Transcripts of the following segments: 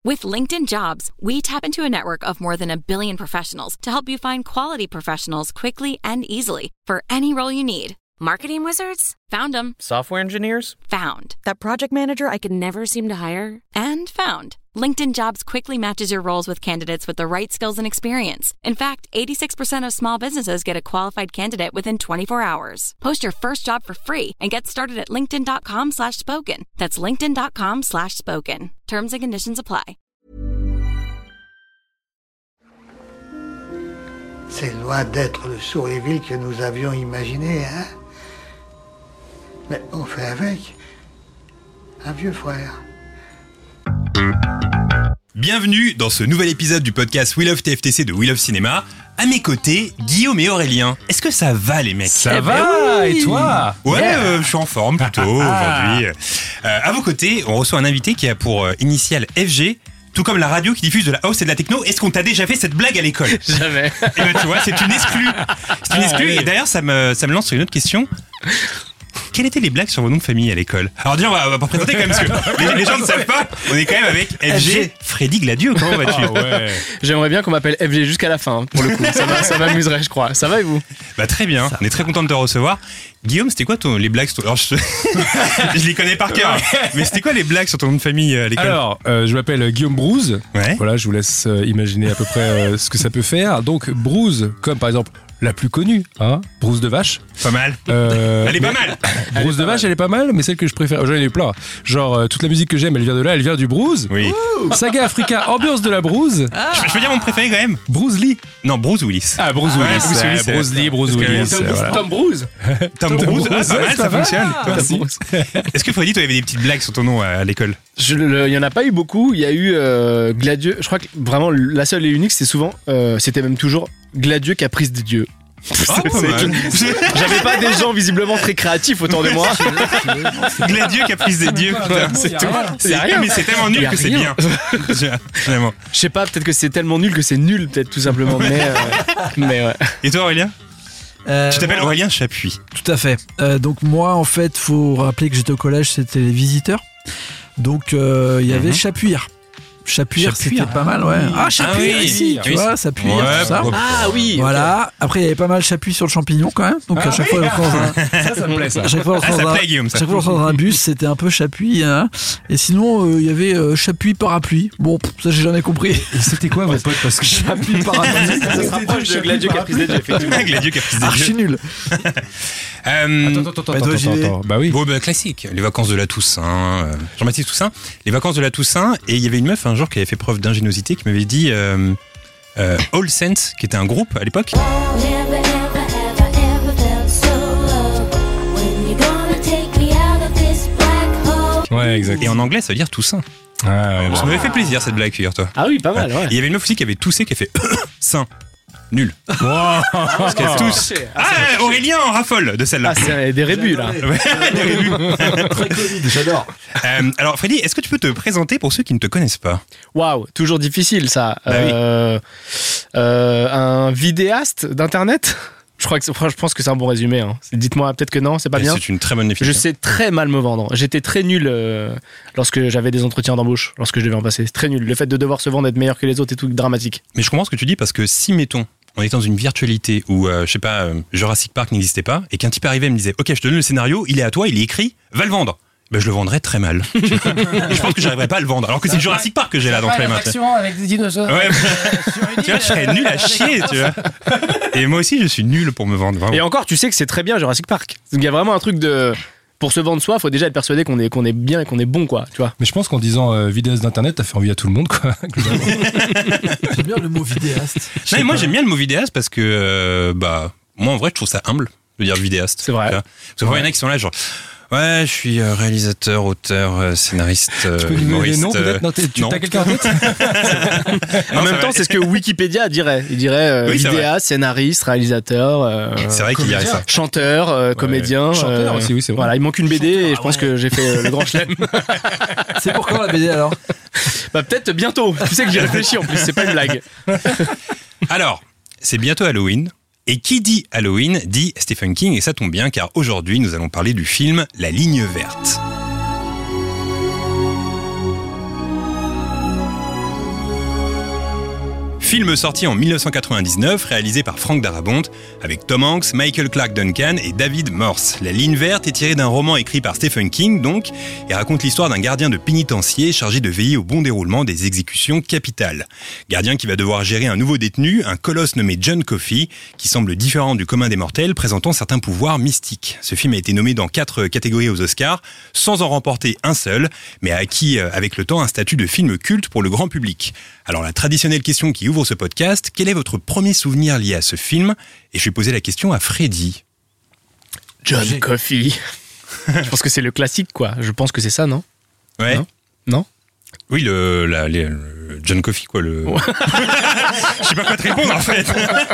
With LinkedIn Jobs, we tap into a network of more than 1 billion professionals to help you find quality professionals quickly and easily for any role you need. Marketing wizards? Found them. Software engineers? Found. That project manager I could never seem to hire? And found. LinkedIn Jobs quickly matches your roles with candidates with the right skills and experience. In fact, 86% of small businesses get a qualified candidate within 24 hours. Post your first job for free and get started at linkedin.com/spoken. That's linkedin.com/spoken. Terms and conditions apply. C'est loin d'être le Sourléville que nous avions imaginé, hein? Mais on fait avec. Un vieux frère. Bienvenue dans ce nouvel épisode du podcast We Love TFTC de We Love Cinéma. À mes côtés, Guillaume et Aurélien. Est-ce que ça va les mecs? Ça va, oui. Et toi? Ouais, je suis en forme plutôt aujourd'hui. À vos côtés, on reçoit un invité qui a pour initiale FG, tout comme la radio qui diffuse de la house et de la techno. Est-ce qu'on t'a déjà fait cette blague à l'école? Jamais. Et ben tu vois, c'est une exclue. C'est une exclue. Oui. Et d'ailleurs, ça me lance sur une autre question. Quelles étaient les blagues sur vos noms de famille à l'école? Alors déjà, on va pas présenter quand même, parce que les gens ne savent pas. On est quand même avec FG. Freddy Gladieux, comment vas-tu? Ouais. J'aimerais bien qu'on m'appelle FG jusqu'à la fin, pour le coup. Ça m'amuserait, je crois. Ça va et vous? Bah très bien, on est très content de te recevoir. Guillaume, c'était quoi les blagues? Alors, je les connais par cœur, mais c'était quoi les blagues sur ton nom de famille à l'école? Alors, je m'appelle Guillaume Brouze. Ouais. Voilà, je vous laisse imaginer à peu près ce que ça peut faire. Donc, Brouze, comme par exemple la plus connue, hein, Brousse de vache. Pas mal. Elle est pas mal. Brousse de vache, elle est pas mal, mais celle que je préfère, j'en ai plein. Genre, toute la musique que j'aime, elle vient de là, elle vient du Brouze. Oui. Saga Africa, ambiance de la Brouze. Je peux dire mon préféré quand même. Bruce Lee. Non, Bruce Willis. Ah, Bruce Willis. Bruce Lee, Bruce Willis. Tom Bruce. Tom Bruce. Ah, pas mal, ça fonctionne. Merci. Est-ce que Freddy, toi, il y avait des petites blagues sur ton nom à l'école? Il y en a pas eu beaucoup. Il y a eu Gladieux. Je crois que vraiment la seule et unique, c'était souvent, c'était même toujours Gladieux caprice des dieux. J'avais pas des gens visiblement très créatifs autour de moi. Gladieux caprice des dieux, putain, c'est tout. C'est rien, mais c'est tellement nul que c'est bien. Vraiment. Je sais pas, peut-être que c'est tellement nul que c'est nul, peut-être tout simplement. Mais ouais. Et toi, Aurélien? Tu t'appelles Aurélien Chapuis. Tout à fait. Donc moi, en fait, faut rappeler que j'étais au collège, c'était les visiteurs. Donc il y avait Chapuir. Chapuir, c'était pas mal, ouais. Ah, Chapuir, ici, tu vois, Chapuir, tout ça. Ah oui. Voilà. Après, il y avait pas mal Chapuis sur le champignon quand même. Donc à chaque fois, ça me plaît ça. À chaque fois, on rentre dans un bus, c'était un peu Chapuis. Hein. Et sinon, il y avait Chapuis parapluie. Bon, ça j'ai jamais compris. Et c'était quoi vos potes? Parce que Chapuis parapluie. Ça se rapproche de Gladieux caprice des dieux, effectivement. Gladieux caprice des dieux. Archi nul. Attends. Bah oui. Bon, classique. Les vacances de la Toussaint. Jean-Baptiste Toussaint. Les vacances de la Toussaint. Et il y avait une meuf un jour qui avait fait preuve d'ingéniosité, qui m'avait dit All Saints, qui était un groupe à l'époque. Ouais, exact. Et en anglais, ça veut dire Toussaint. Ah, ouais, ça m'avait fait plaisir cette blague, figure-toi. Ah oui, pas mal, ouais. Il y avait une meuf aussi qui avait toussé, qui a fait Saint. Nul. Wow. Parce qu'elle tousse. Aurélien en raffole de celle-là. Ah, c'est des rébus là. Des rébus. Très Covid, j'adore. Alors Freddy, est-ce que tu peux te présenter pour ceux qui ne te connaissent pas? Waouh, toujours difficile ça. Bah oui. Un vidéaste d'internet. Je pense que c'est un bon résumé. Hein. Dites-moi peut-être que non, c'est pas bien. C'est une très bonne définition. Je sais très mal me vendre. J'étais très nul lorsque j'avais des entretiens d'embauche, lorsque je devais en passer. C'est très nul. Le fait de devoir se vendre, être meilleur que les autres et tout, dramatique. Mais je comprends ce que tu dis parce que si, mettons, on était dans une virtualité où, je sais pas, Jurassic Park n'existait pas et qu'un type arrivait et me disait « Ok, je te donne le scénario, il est à toi, il est écri, va le vendre ». Ben, je le vendrais très mal. Et je pense que j'arriverais pas à le vendre. Alors que c'est Jurassic Park que j'ai là dans les mains. Avec des dinosaures. Ouais. Tu vois, je serais nul à chier, tu vois. Et moi aussi, je suis nul pour me vendre. Vraiment. Et encore, tu sais que c'est très bien Jurassic Park. Donc il y a vraiment un truc de... Pour se vendre soi, il faut déjà être persuadé qu'on est bien et qu'on est bon, quoi. Tu vois. Mais je pense qu'en disant vidéaste d'internet, t'as fait envie à tout le monde, quoi. J'aime bien le mot vidéaste. Non, mais moi j'aime bien le mot vidéaste parce que, moi en vrai, je trouve ça humble de dire vidéaste. C'est vrai. Parce que il y en a qui sont là, genre. Ouais, je suis réalisateur, auteur, scénariste, tu peux humoriste. Non, peut-être. Non, t'as quelqu'un en tête? En même temps, c'est ce que Wikipédia dirait. Il dirait vidéaste, scénariste, réalisateur. C'est vrai qu'il dirait ça. Chanteur, comédien. Chanteur aussi, oui, c'est vrai. Voilà, il manque une BD et je pense que j'ai fait le grand chelem. C'est pour quand la BD alors? Peut-être bientôt. Tu sais que j'y réfléchis en plus, c'est pas une blague. Alors, c'est bientôt Halloween. Et qui dit Halloween dit Stephen King, et ça tombe bien car aujourd'hui nous allons parler du film La Ligne Verte. Film sorti en 1999, réalisé par Frank Darabont, avec Tom Hanks, Michael Clarke Duncan et David Morse. La ligne verte est tirée d'un roman écrit par Stephen King, donc, et raconte l'histoire d'un gardien de pénitencier chargé de veiller au bon déroulement des exécutions capitales. Gardien qui va devoir gérer un nouveau détenu, un colosse nommé John Coffey, qui semble différent du commun des mortels, présentant certains pouvoirs mystiques. Ce film a été nommé dans 4 catégories aux Oscars, sans en remporter un seul, mais a acquis avec le temps un statut de film culte pour le grand public. Alors la traditionnelle question qui ouvre ce podcast, quel est votre premier souvenir lié à ce film ? Et je vais poser la question à Freddy. John Coffey. Je pense que c'est le classique, quoi. Je pense que c'est ça, non ? Ouais. Non ? Oui, le John Coffey, quoi. Ouais. Je sais pas quoi te répondre, en fait.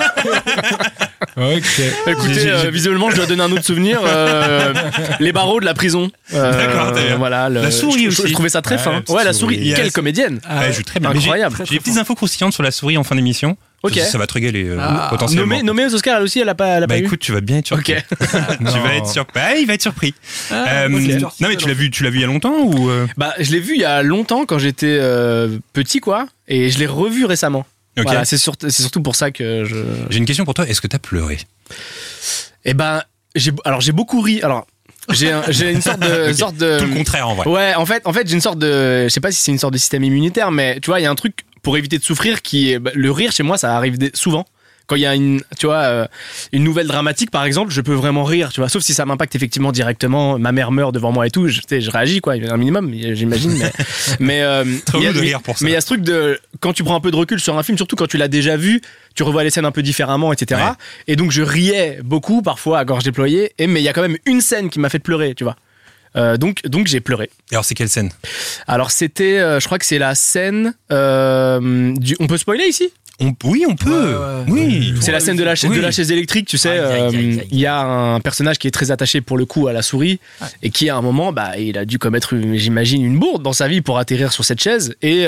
Ok. Écoutez, visuellement, je dois donner un autre souvenir. Les barreaux de la prison. D'accord, t'as bien. Voilà, la souris aussi. Je trouvais ça très fin. Ouais, la souris. Quelle comédienne. Elle joue très bien. Incroyable. J'ai des petites infos croustillantes sur la souris en fin d'émission. Ok. Ça va te régaler potentiellement. Nommée aux Oscars, elle aussi, elle a pas eu. Écoute, tu vas bien être surpris. Ok. Tu vas être surpris. Il va être surpris. Non, mais tu l'as vu il y a longtemps ou Bah, je l'ai vu il y a longtemps quand j'étais petit, quoi. Et je l'ai revu récemment. Okay. Voilà, c'est surtout pour ça que je. J'ai une question pour toi. Est-ce que t'as pleuré ? Eh ben, j'ai beaucoup ri. Alors. J'ai une sorte de tout le contraire en vrai. Ouais, en fait j'ai une sorte de, je sais pas si c'est une sorte de système immunitaire, mais tu vois, il y a un truc pour éviter de souffrir qui est le rire. Chez moi, ça arrive souvent. Quand il y a une une nouvelle dramatique, par exemple, je peux vraiment rire, tu vois, sauf si ça m'impacte effectivement directement. Ma mère meurt devant moi et tout, je réagis, quoi, un minimum, j'imagine. Mais trop de rire pour ça. Mais il y a ce truc de quand tu prends un peu de recul sur un film, surtout quand tu l'as déjà vu, tu revois les scènes un peu différemment, etc. Ouais. Et donc je riais beaucoup, parfois à gorge déployée. Mais il y a quand même une scène qui m'a fait pleurer, tu vois. Donc j'ai pleuré. Et alors c'est quelle scène ? Alors c'était, je crois que c'est la scène. On peut spoiler ici ? Oui, on peut. Oui. C'est la scène de la chaise électrique, tu sais. Il y a un personnage qui est très attaché pour le coup à la souris et qui à un moment, il a dû commettre, j'imagine, une bourde dans sa vie pour atterrir sur cette chaise et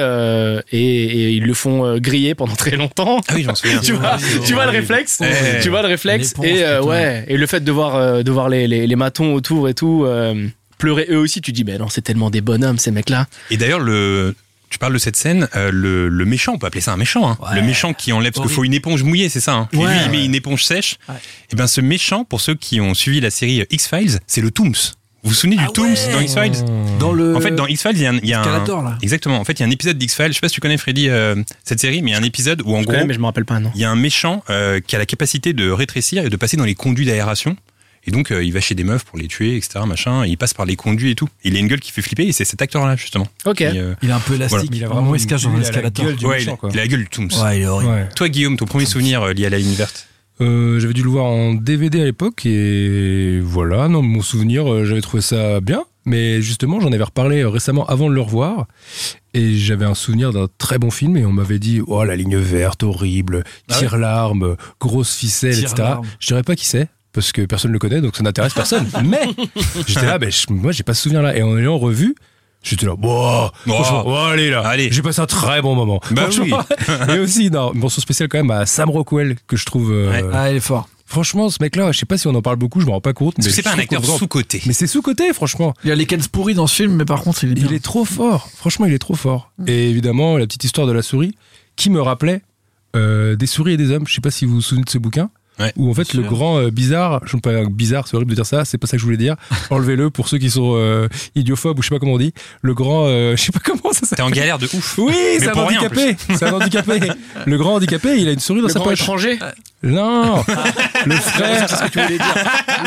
ils le font griller pendant très longtemps. Ah oui, j'en souviens. tu vois le réflexe. Tu vois le réflexe et le fait de voir les matons autour et tout pleurer eux aussi. Tu dis, non, c'est tellement des bonhommes ces mecs-là. Et d'ailleurs tu parles de cette scène, le méchant, on peut appeler ça un méchant, hein. Ouais. Le méchant qui enlève, parce qu'il faut une éponge mouillée, c'est ça, hein. Et lui, il met une éponge sèche. Ouais. Et bien, ce méchant, pour ceux qui ont suivi la série X-Files, c'est le Tooms. Vous vous souvenez du Tooms dans X-Files ? En fait, dans X-Files, il y a là. Exactement. En fait, il y a un épisode d'X-Files, je sais pas si tu connais, Freddy, cette série, mais il y a un épisode où, en gros, mais je me rappelle pas, non. Il y a un méchant qui a la capacité de rétrécir et de passer dans les conduits d'aération. Et donc, il va chez des meufs pour les tuer, etc., machin. Et il passe par les conduits et tout. Il a une gueule qui fait flipper et c'est cet acteur-là, justement. Ok. Il est un peu élastique. Voilà. Il a vraiment il se cache dans l'escalator. Il a la gueule du Tooms. Ouais, il est horrible. Ouais. Toi, Guillaume, ton premier souvenir lié à la ligne verte ? J'avais dû le voir en DVD à l'époque et voilà, non, mon souvenir, j'avais trouvé ça bien. Mais justement, j'en avais reparlé récemment avant de le revoir. Et j'avais un souvenir d'un très bon film et on m'avait dit « Oh, la ligne verte, horrible, tire-larme, grosse ficelle, etc. » Je dirais pas qui c'est. Parce que personne ne le connaît, donc ça n'intéresse personne. Mais j'étais là, moi j'ai pas ce souvenir-là. Et en ayant revu, j'étais là, franchement, allez, j'ai passé un très bon moment. Bah oui. Et aussi, mention spéciale quand même à Sam Rockwell, que je trouve... il est fort. Franchement, ce mec-là, je sais pas si on en parle beaucoup, je me rends pas compte. Mais c'est pas un acteur sous-coté. Mais c'est sous-coté, franchement. Il y a les Kens pourris dans ce film, mais par contre, il est trop fort. Franchement, il est trop fort. Et évidemment, la petite histoire de la souris, qui me rappelait Des souris et des hommes. Je sais pas si vous vous souvenez de ce bouquin. Ouais, où en fait le grand bizarre, je ne sais pas bizarre, c'est horrible de dire ça, c'est pas ça que je voulais dire. Enlevez-le pour ceux qui sont idiophobes ou je sais pas comment on dit. Le grand, je sais pas comment ça s'appelle. T'es en galère de ouf. Oui, c'est un handicapé. C'est un handicapé. Le grand handicapé, il a une souris dans sa poche. Étranger. Non, le frère. C'est ce que tu voulais dire.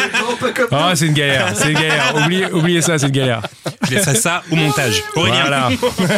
Ah, c'est une galère. C'est une galère. Oubliez ça, c'est une galère. Je laisserai ça au montage. Voilà.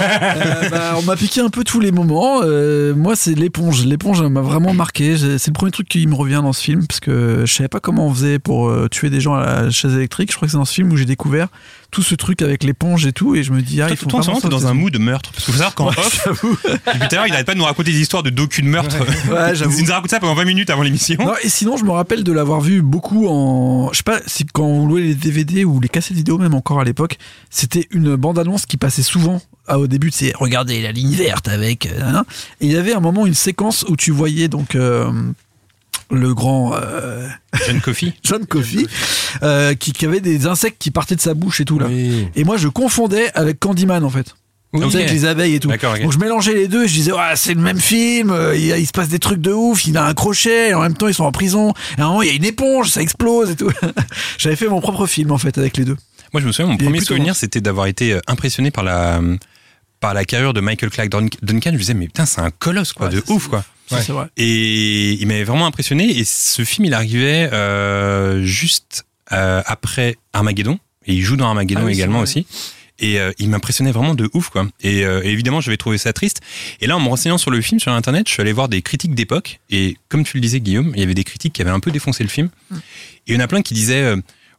On m'a piqué un peu tous les moments. Moi, c'est l'éponge. L'éponge m'a vraiment marqué. C'est le premier truc qui me revient dans ce film parce que je savais pas comment on faisait pour tuer des gens à la chaise électrique. Je crois que c'est dans ce film où j'ai découvert tout ce truc avec l'éponge et tout, et je me dis il faut vraiment t'es dans un mood de meurtre, parce qu'il faut savoir qu'en off depuis tout à l'heure il n'arrête pas de nous raconter des histoires de docu de meurtre. Il nous a raconté ça pendant 20 minutes avant l'émission. Non, et sinon je me rappelle de l'avoir vu beaucoup en, je sais pas si quand on louait les DVD ou les cassettes vidéo même encore à l'époque, c'était une bande-annonce qui passait souvent au début, c'est regardez la ligne verte avec et il y avait un moment une séquence où tu voyais donc le grand John Coffey qui avait des insectes qui partaient de sa bouche et tout là. Oui. Et moi je confondais avec Candyman en fait. Comme ça, avec les abeilles et tout. D'accord, okay. Donc je mélangeais les deux et je disais c'est le même film, il se passe des trucs de ouf, il a un crochet et en même temps ils sont en prison. Et à un moment il y a une éponge, ça explose et tout. J'avais fait mon propre film en fait avec les deux. Moi je me souviens, mon premier souvenir c'était d'avoir été impressionné par la carrure de Michael Clarke Duncan. Je me disais mais putain c'est un colosse quoi, de ouf quoi. Ouais. C'est vrai. Et il m'avait vraiment impressionné et ce film il arrivait juste après Armageddon et il joue dans Armageddon également aussi. Et il m'impressionnait vraiment de ouf quoi. Et évidemment j'avais trouvé ça triste. Et là en me renseignant sur le film sur internet, je suis allé voir des critiques d'époque et comme tu le disais Guillaume, il y avait des critiques qui avaient un peu défoncé le film. Et il y en a plein qui disaient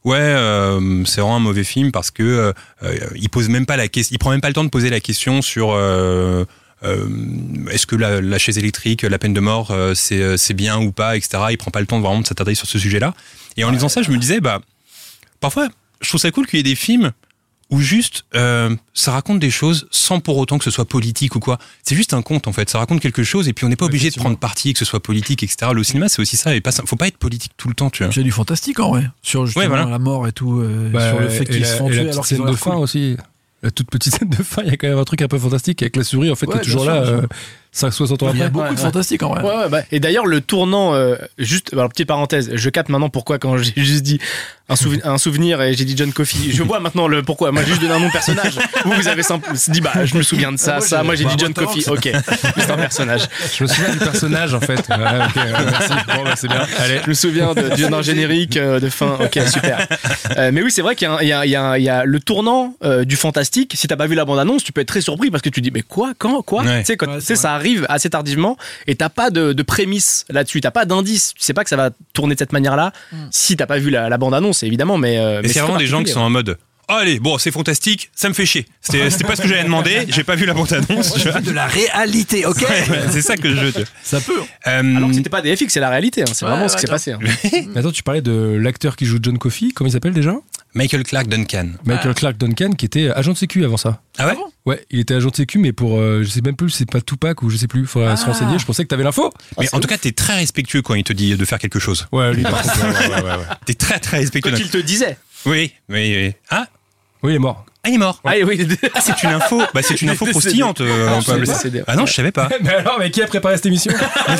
c'est vraiment un mauvais film parce que il pose même pas la question, il prend même pas le temps de poser la question sur est-ce que la chaise électrique, la peine de mort, c'est bien ou pas, etc. Il prend pas le temps vraiment de s'attarder sur ce sujet-là. Et en lisant ça, je me disais parfois je trouve ça cool qu'il y ait des films où juste ça raconte des choses sans pour autant que ce soit politique ou quoi. C'est juste un conte en fait, ça raconte quelque chose et puis on n'est pas obligé de prendre parti, que ce soit politique, etc. Le cinéma c'est aussi ça, et faut pas être politique tout le temps, tu vois. C'est du fantastique en vrai, sur justement la mort et tout, sur le fait qu'ils se font tuer alors qu'ils ont de fin aussi. La toute petite scène de fin, il y a quand même un truc un peu fantastique avec la souris en fait qui est toujours là 5-60 ans après. Il y a beaucoup de fantastique en vrai. Et d'ailleurs le tournant, juste alors petite parenthèse, je capte maintenant pourquoi quand j'ai juste dit un souvenir et j'ai dit John Coffey, je vois maintenant le pourquoi. Moi j'ai juste donné un nom de personnage. Vous avez dit je me souviens de ça. Moi j'ai dit John Coffey. Ok, juste un personnage. Je me souviens du personnage en fait. Merci. Bon c'est bien. Allez. Je me souviens d'un générique de fin. Ok, super. Mais oui c'est vrai qu'il y a le tournant du fantastique. Si t'as pas vu la bande annonce, tu peux être très surpris parce que tu dis mais quoi ouais. Tu sais ça arrive assez tardivement et t'as pas de prémisse là-dessus, t'as pas d'indice, tu sais pas que ça va tourner de cette manière-là si t'as pas vu la bande-annonce évidemment, mais c'est vraiment des gens qui sont en mode allez, bon, c'est fantastique, ça me fait chier. C'était pas ce que j'avais demandé, j'ai pas vu la bande-annonce. C'est de la réalité, ok. C'est ça que je veux. Ça peut. Alors que c'était pas des FX, c'est la réalité, c'est vraiment ce qui s'est passé. Mais attends, tu parlais de l'acteur qui joue John Coffey, comment il s'appelle déjà ? Michael Clarke Duncan. Michael Clarke Duncan qui était agent de sécu avant ça. Ah ouais ? Ouais, il était agent de sécu mais pour je sais même plus, c'est pas Tupac ou je sais plus, faudrait se renseigner, je pensais que t'avais l'info. Mais en tout cas, t'es très respectueux quand il te dit de faire quelque chose. Ouais, lui par contre. Ouais. T'es très très respectueux. Quand il te disait. Oui. Ah oui, il est mort. Ah, il est mort. Ah oui. C'est une info. C'est une info croustillante. On peut appeler ça. Ah non, je savais pas. Mais alors, qui a préparé cette émission ?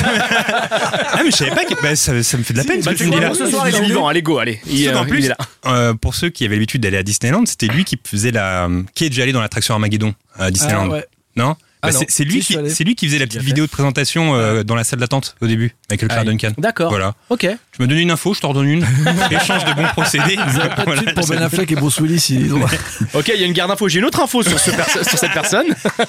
Ah mais je savais pas que ça me fait de la peine ce que tu me dis là. Ce soir il est vivant, allez go, allez. En plus, pour ceux qui avaient l'habitude d'aller à Disneyland, c'était lui qui faisait qui est déjà allé dans l'attraction Armageddon à Disneyland. Ah, ouais. Non. C'est lui qui faisait la petite vidéo de présentation dans la salle d'attente au début, Michael Clarke Duncan. D'accord. Voilà. Ok. Tu m'as donné une info, je t'en redonne une. Échange de bons procédés. Pas de suite pour Ben Affleck et Bruce Willis. Ok, il y a une garde d'infos. J'ai une autre info sur cette personne.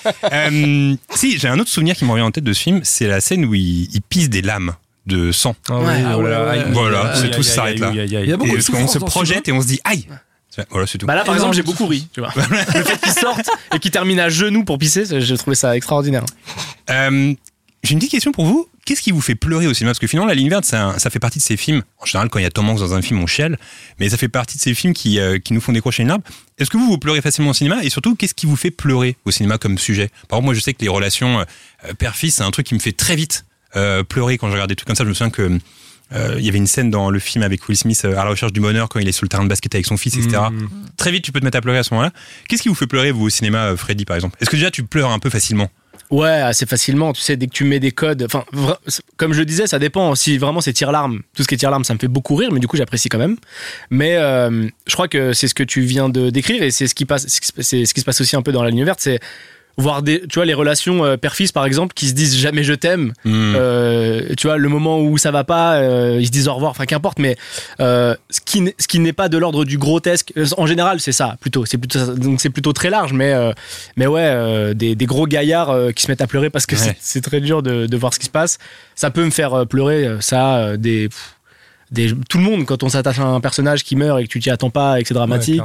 Si, j'ai un autre souvenir qui me revient en tête de ce film, c'est la scène où il pisse des lames de sang. Voilà, c'est tout, ça s'arrête là. Et on se projette et on se dit aïe. Voilà, c'est tout. Là, par exemple, j'ai beaucoup ri, tu vois. Le fait qu'il sorte et qu'il termine à genoux pour pisser, j'ai trouvé ça extraordinaire. J'ai une petite question pour vous. Qu'est-ce qui vous fait pleurer au cinéma ? Parce que finalement, La Ligne Verte, ça fait partie de ces films. En général, quand il y a Tom Hanks dans un film, on chiale. Mais ça fait partie de ces films qui nous font décrocher une larme. Est-ce que vous pleurez facilement au cinéma ? Et surtout, qu'est-ce qui vous fait pleurer au cinéma comme sujet ? Par exemple, moi, je sais que les relations père-fils, c'est un truc qui me fait très vite pleurer quand je regarde des trucs comme ça. Je me souviens que il y avait une scène dans le film avec Will Smith à la recherche du bonheur quand il est sur le terrain de basket avec son fils, etc. Très vite, tu peux te mettre à pleurer à ce moment-là. Qu'est-ce qui vous fait pleurer, vous, au cinéma, Freddy, par exemple ? Est-ce que déjà tu pleures un peu facilement ? Ouais, assez facilement. Tu sais, dès que tu mets des codes, enfin, comme je le disais, ça dépend. Si vraiment c'est tire-larme, tout ce qui est tire-larme, ça me fait beaucoup rire, mais du coup, j'apprécie quand même. Mais je crois que c'est ce que tu viens de décrire et c'est ce qui se passe aussi un peu dans La Ligne Verte, c'est voir tu vois, les relations père-fils par exemple qui se disent jamais je t'aime. Tu vois, le moment où ça va pas, ils se disent au revoir, enfin qu'importe, mais ce qui n'est pas de l'ordre du grotesque en général, c'est ça plutôt, donc c'est plutôt très large, mais ouais, des gros gaillards qui se mettent à pleurer parce que c'est très dur de voir ce qui se passe, ça peut me faire pleurer, ça tout le monde, quand on s'attache à un personnage qui meurt et que tu t'y attends pas et que c'est dramatique,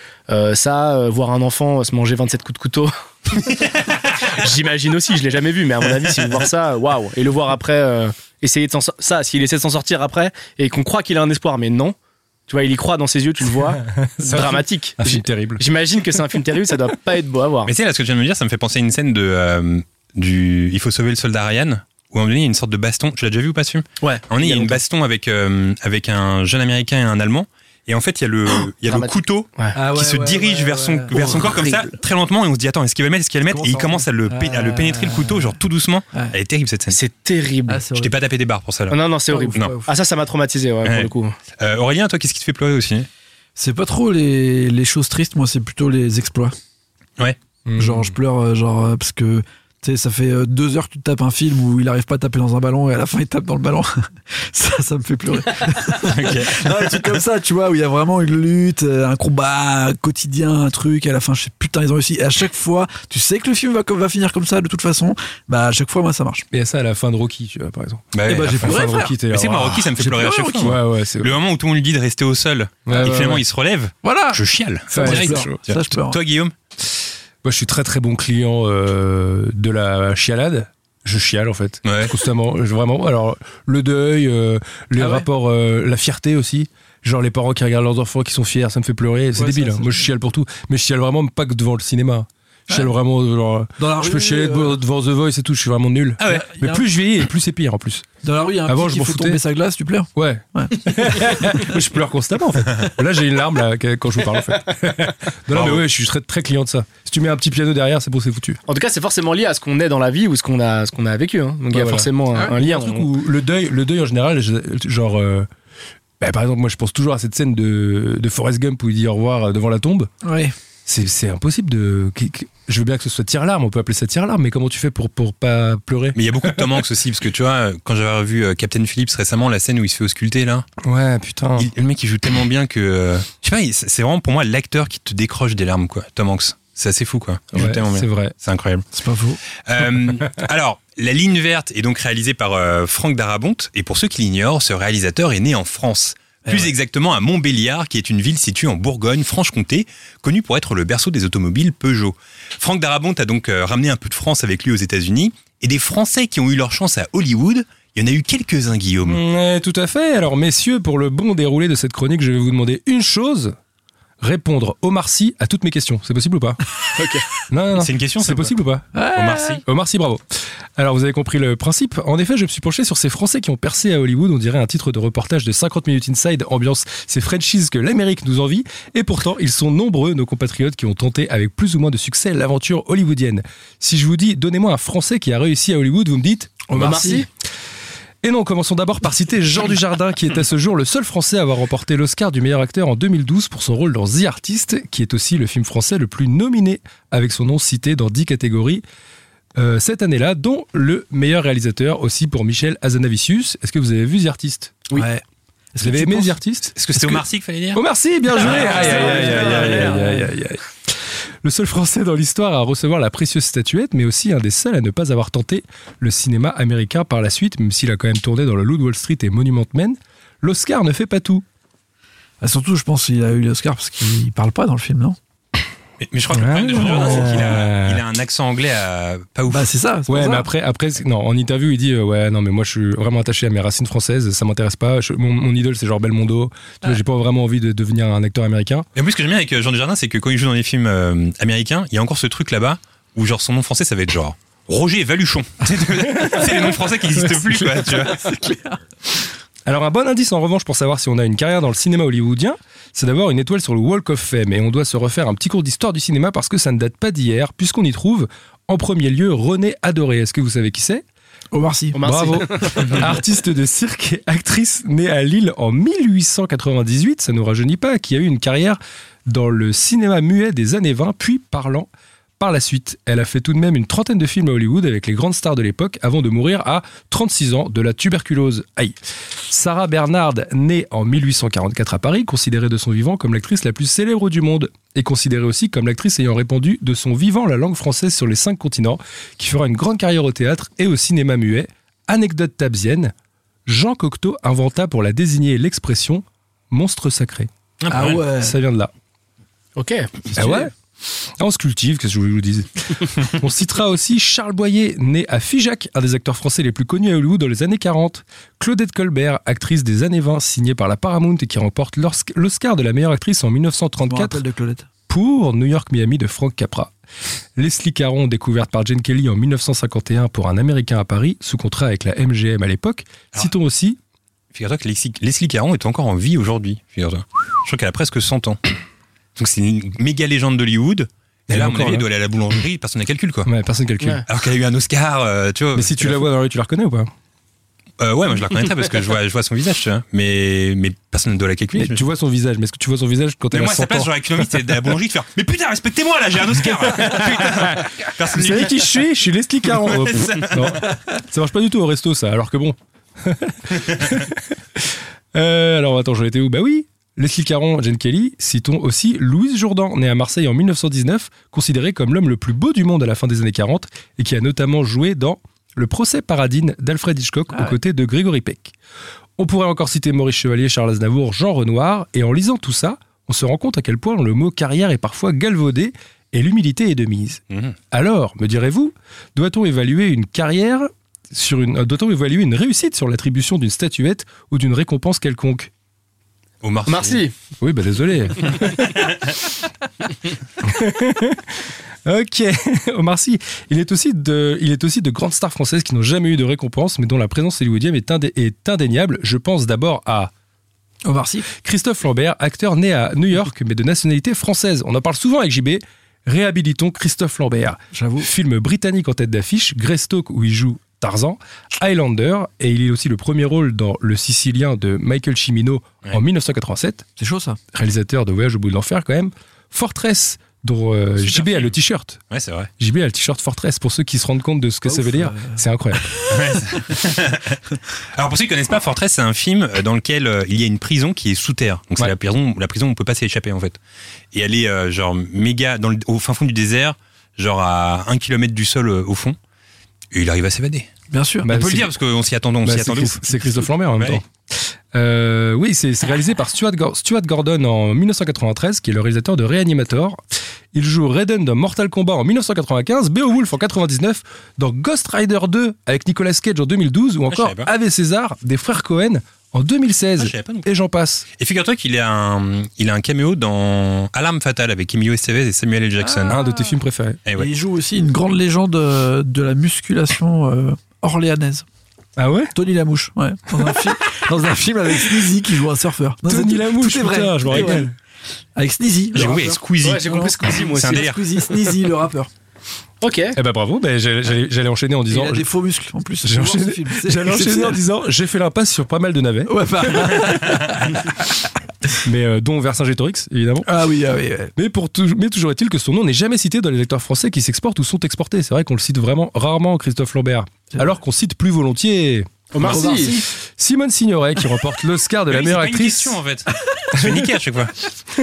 voir un enfant se manger 27 coups de couteau, j'imagine aussi, je l'ai jamais vu, mais à mon avis, si vous voir ça, waouh, et le voir après, essayer de s'il essaie de s'en sortir après et qu'on croit qu'il a un espoir, mais non, tu vois, il y croit dans ses yeux, tu le vois, c'est dramatique. Un film terrible. J'imagine que c'est un film terrible, ça doit pas être beau à voir. Mais tu sais, là, ce que tu viens de me dire, ça me fait penser à une scène du Il faut sauver le soldat Ryan. Où à un moment donné, il y a une sorte de baston. Tu l'as déjà vu ou pas ce film ? Ouais. Il y a une baston avec un jeune Américain et un Allemand. Et en fait, il y a le couteau qui se dirige vers son corps comme ça, très lentement, et on se dit attends, est-ce qu'il va le mettre et il commence à le pénétrer le couteau, genre tout doucement. Elle est terrible cette scène. C'est terrible. Je t'ai pas tapé des barres pour ça là. Non, c'est horrible. Non. Ah ça m'a traumatisé pour le coup. Aurélien, toi, qu'est-ce qui te fait pleurer aussi? C'est pas trop les choses tristes, moi c'est plutôt les exploits. Ouais. Genre je pleure parce que tu sais, ça fait 2 heures que tu tapes un film où il arrive pas à taper dans un ballon et à la fin il tape dans le ballon. ça me fait pleurer. Non, des trucs comme ça, tu vois, où il y a vraiment une lutte, un combat quotidien, un truc, et à la fin je sais putain ils ont réussi. Et à chaque fois, tu sais que le film va finir comme ça de toute façon, à chaque fois moi ça marche. Et ça à la fin de Rocky, tu vois, par exemple. J'ai pleuré, frère. Rocky, c'est moi, Rocky ça me fait pleurer à chaque fois. Ouais, c'est le moment où tout le monde lui dit de rester au sol et finalement il se relève, je chiale. Ça je pleure. Toi Guillaume? Moi, je suis très très bon client de la chialade. Je chiale en fait, constamment. Vraiment. Alors, le deuil, les rapports, la fierté aussi. Genre les parents qui regardent leurs enfants qui sont fiers, ça me fait pleurer. C'est débile. Moi, je chiale pour tout. Mais je chiale vraiment pas que devant le cinéma. Je chiale vraiment, genre, je peux chialer devant The Voice et tout, je suis vraiment nul. Mais plus je vieillis et plus c'est pire en plus. Dans la rue, il y a un petit qui fait tomber sa glace, tu pleures? Ouais. Je pleure constamment en fait. Là, j'ai une larme là, quand je vous parle en fait. Non, mais je suis très, très client de ça. Si tu mets un petit piano derrière, c'est bon, c'est foutu. En tout cas, c'est forcément lié à ce qu'on est dans la vie ou ce qu'on a vécu. Hein. Donc il y a forcément un lien. Un truc où le deuil en général, genre. Par exemple, moi je pense toujours à cette scène de Forrest Gump où il dit au revoir devant la tombe. Ouais. C'est impossible de. Je veux bien que ce soit tire-larme, on peut appeler ça tire-larme, mais comment tu fais pour pas pleurer? Mais il y a beaucoup de Tom Hanks aussi, parce que tu vois, quand j'avais revu Captain Phillips récemment, la scène où il se fait ausculter là. Ouais, putain. Le mec il joue tellement bien que. Je sais pas, c'est vraiment pour moi l'acteur qui te décroche des larmes, quoi. Tom Hanks. C'est assez fou, quoi. Il joue tellement bien. C'est vrai. C'est incroyable. C'est pas faux. Alors, La Ligne Verte est donc réalisée par Franck Darabont, et pour ceux qui l'ignorent, ce réalisateur est né en France. Plus exactement à Montbéliard, qui est une ville située en Bourgogne-Franche-Comté, connue pour être le berceau des automobiles Peugeot. Franck Darabont a donc ramené un peu de France avec lui aux États-Unis, et des Français qui ont eu leur chance à Hollywood, il y en a eu quelques-uns, Guillaume. Tout à fait. Alors, messieurs, pour le bon déroulé de cette chronique, je vais vous demander une chose. Répondre Omar Sy à toutes mes questions. C'est possible ou pas? Ok. Non. C'est une question, c'est possible ou pas? Omar Sy, bravo. Alors, vous avez compris le principe. En effet, je me suis penché sur ces Français qui ont percé à Hollywood. On dirait un titre de reportage de 50 minutes inside, ambiance ces Frenchies que l'Amérique nous envie. Et pourtant, ils sont nombreux, nos compatriotes, qui ont tenté avec plus ou moins de succès l'aventure hollywoodienne. Si je vous dis, donnez-moi un Français qui a réussi à Hollywood, vous me dites Omar Sy. Et non, commençons d'abord par citer Jean Dujardin, qui est à ce jour le seul Français à avoir remporté l'Oscar du meilleur acteur en 2012 pour son rôle dans The Artist, qui est aussi le film français le plus nominé, avec son nom cité dans 10 catégories cette année-là, dont le meilleur réalisateur aussi pour Michel Hazanavicius. Est-ce que vous avez vu The Artist? Oui. Vous avez aimé The Artist? Est-ce que c'était Omar Sy qu'il fallait dire? Omar Sy, bien joué. Aïe. Le seul Français dans l'histoire à recevoir la précieuse statuette, mais aussi un des seuls à ne pas avoir tenté le cinéma américain par la suite, même s'il a quand même tourné dans le Loup de Wall Street et Monument Men. L'Oscar ne fait pas tout. Surtout, je pense qu'il a eu l'Oscar parce qu'il parle pas dans le film, non? Mais je crois que le problème de Jean Dujardin, c'est qu'il a un accent anglais pas ouf. C'est ça. Ouais, mais après, non, en interview, il dit non, mais moi je suis vraiment attaché à mes racines françaises, ça m'intéresse pas. Mon idole, c'est genre Belmondo. Tu vois, j'ai pas vraiment envie de devenir un acteur américain. Et en plus, ce que j'aime bien avec Jean Dujardin, c'est que quand il joue dans les films américains, il y a encore ce truc là-bas où genre son nom français, ça va être genre Roger Valuchon. C'est les noms français qui n'existent plus, quoi. Tu vois. C'est clair. Alors un bon indice en revanche pour savoir si on a une carrière dans le cinéma hollywoodien, c'est d'avoir une étoile sur le Walk of Fame, et on doit se refaire un petit cours d'histoire du cinéma parce que ça ne date pas d'hier, puisqu'on y trouve en premier lieu René Adoré. Est-ce que vous savez qui c'est? Omar Sy. Bravo. Artiste de cirque et actrice née à Lille en 1898, ça ne nous rajeunit pas, qui a eu une carrière dans le cinéma muet des années 20, puis parlant. Par la suite, elle a fait tout de même une trentaine de films à Hollywood avec les grandes stars de l'époque avant de mourir à 36 ans de la tuberculose. Aïe. Sarah Bernard, née en 1844 à Paris, considérée de son vivant comme l'actrice la plus célèbre du monde et considérée aussi comme l'actrice ayant répandu de son vivant la langue française sur les 5 continents, qui fera une grande carrière au théâtre et au cinéma muet. Anecdote tabzienne, Jean Cocteau inventa pour la désigner l'expression « monstre sacré ». Ah ouais. Ça vient de là. Ok. Ah ouais. On se cultive, qu'est-ce que je vous dise. On citera aussi Charles Boyer, né à Figeac, un des acteurs français les plus connus à Hollywood dans les années 40. Claudette Colbert, actrice des années 20, signée par la Paramount et qui remporte l'Oscar de la meilleure actrice en 1934 de Claudette. Pour New York Miami de Frank Capra. Leslie Caron, découverte par Jane Kelly en 1951 pour Un Américain à Paris, sous contrat avec la MGM à l'époque. Citons aussi Figure-toi que Leslie Caron est encore en vie aujourd'hui. Figure-toi. Je crois qu'elle a presque 100 ans. Donc c'est une méga légende d'Hollywood. Et là, à mon avis, elle doit aller à la boulangerie, personne ne calcule, quoi. Ouais, personne calcule. Ouais. Alors qu'elle a eu un Oscar, tu vois. Mais si tu la vois dans la rue, tu la reconnais ou pas? Ouais, moi je la reconnaîtrais parce que je vois son visage, tu vois. Mais personne ne doit la calculer. Tu vois son visage, mais est-ce que tu vois son visage quand elle a 100 ans? Moi, à sa place, j'aurais qu'une envie, c'est à la boulangerie de faire mais putain, respectez-moi là, j'ai un Oscar. Putain. Vous savez qui je suis Leslie Caron. Non, ça marche pas du tout au resto, ça, alors que bon. Alors attends, j'en étais où? Bah oui, Leslie Caron, Gene Kelly. Citons aussi Louis Jourdan, né à Marseille en 1919, considéré comme l'homme le plus beau du monde à la fin des années 40 et qui a notamment joué dans Le procès Paradine d'Alfred Hitchcock aux côtés de Gregory Peck. On pourrait encore citer Maurice Chevalier, Charles Aznavour, Jean Renoir, et en lisant tout ça, on se rend compte à quel point le mot carrière est parfois galvaudé et l'humilité est de mise. Alors, me direz-vous, doit-on évaluer une carrière doit-on évaluer une réussite sur l'attribution d'une statuette ou d'une récompense quelconque? Omar Sy. Oui, bah désolé. Ok, Omar Sy. Il est aussi de grandes stars françaises qui n'ont jamais eu de récompense, mais dont la présence hollywoodienne est indéniable. Je pense d'abord à Omar Sy. Christophe Lambert, acteur né à New York, mais de nationalité française. On en parle souvent avec JB. Réhabilitons Christophe Lambert. J'avoue. Film britannique en tête d'affiche, Greystoke où il joue Tarzan, Highlander, et il est aussi le premier rôle dans Le Sicilien de Michael Cimino en 1987. C'est chaud ça. Réalisateur de Voyage au bout de l'enfer quand même. Fortress, dont JB a le t-shirt. Ouais, c'est vrai. JB a le t-shirt Fortress, pour ceux qui se rendent compte de ce que ça veut dire. C'est incroyable. Alors pour ceux qui connaissent pas, Fortress, c'est un film dans lequel il y a une prison qui est sous terre. Donc c'est la prison où on peut pas s'échapper en fait. Et elle est genre méga au fin fond du désert, genre à 1 km du sol au fond. Et il arrive à s'évader. Bien sûr. On peut le dire parce qu'on s'y attendait. C'est Christophe Lambert en même temps. Oui, c'est réalisé par Stuart Gordon en 1993, qui est le réalisateur de Reanimator. Il joue Raiden dans Mortal Kombat en 1995, Beowulf en 99, dans Ghost Rider 2 avec Nicolas Cage en 2012, ou encore Ave César des frères Cohen en 2016. Et j'en passe. Et figure-toi qu'il a un caméo dans Alarme Fatale avec Emilio Estevez et Samuel L. Jackson. Un de tes films préférés. Et il joue aussi une grande légende de la musculation orléanaise. Ah ouais? Tony Lamouche, ouais. Dans un film avec Sneezy qui joue un surfeur. Tony Lamouche, putain, je me rappelle. Avec Sneezy. J'ai compris Squeezie. Ouais, j'ai compris Squeezie, moi aussi. C'est un délire. Sneezy, le rappeur. Ok. Eh ben bravo, j'allais enchaîner en disant. Il a des faux muscles en plus. J'allais enchaîner en disant j'ai fait l'impasse sur pas mal de navets. Ouais, mais dont Vercingétorix, évidemment. Ah oui. Mais toujours est-il que son nom n'est jamais cité dans les acteurs français qui s'exportent ou sont exportés. C'est vrai qu'on le cite vraiment rarement, Christophe Lambert. Alors qu'on cite plus volontiers Omar Sy. Simone Signoret qui remporte l'Oscar de la meilleure actrice. C'est pas une question en fait. Je vais niquer à chaque fois.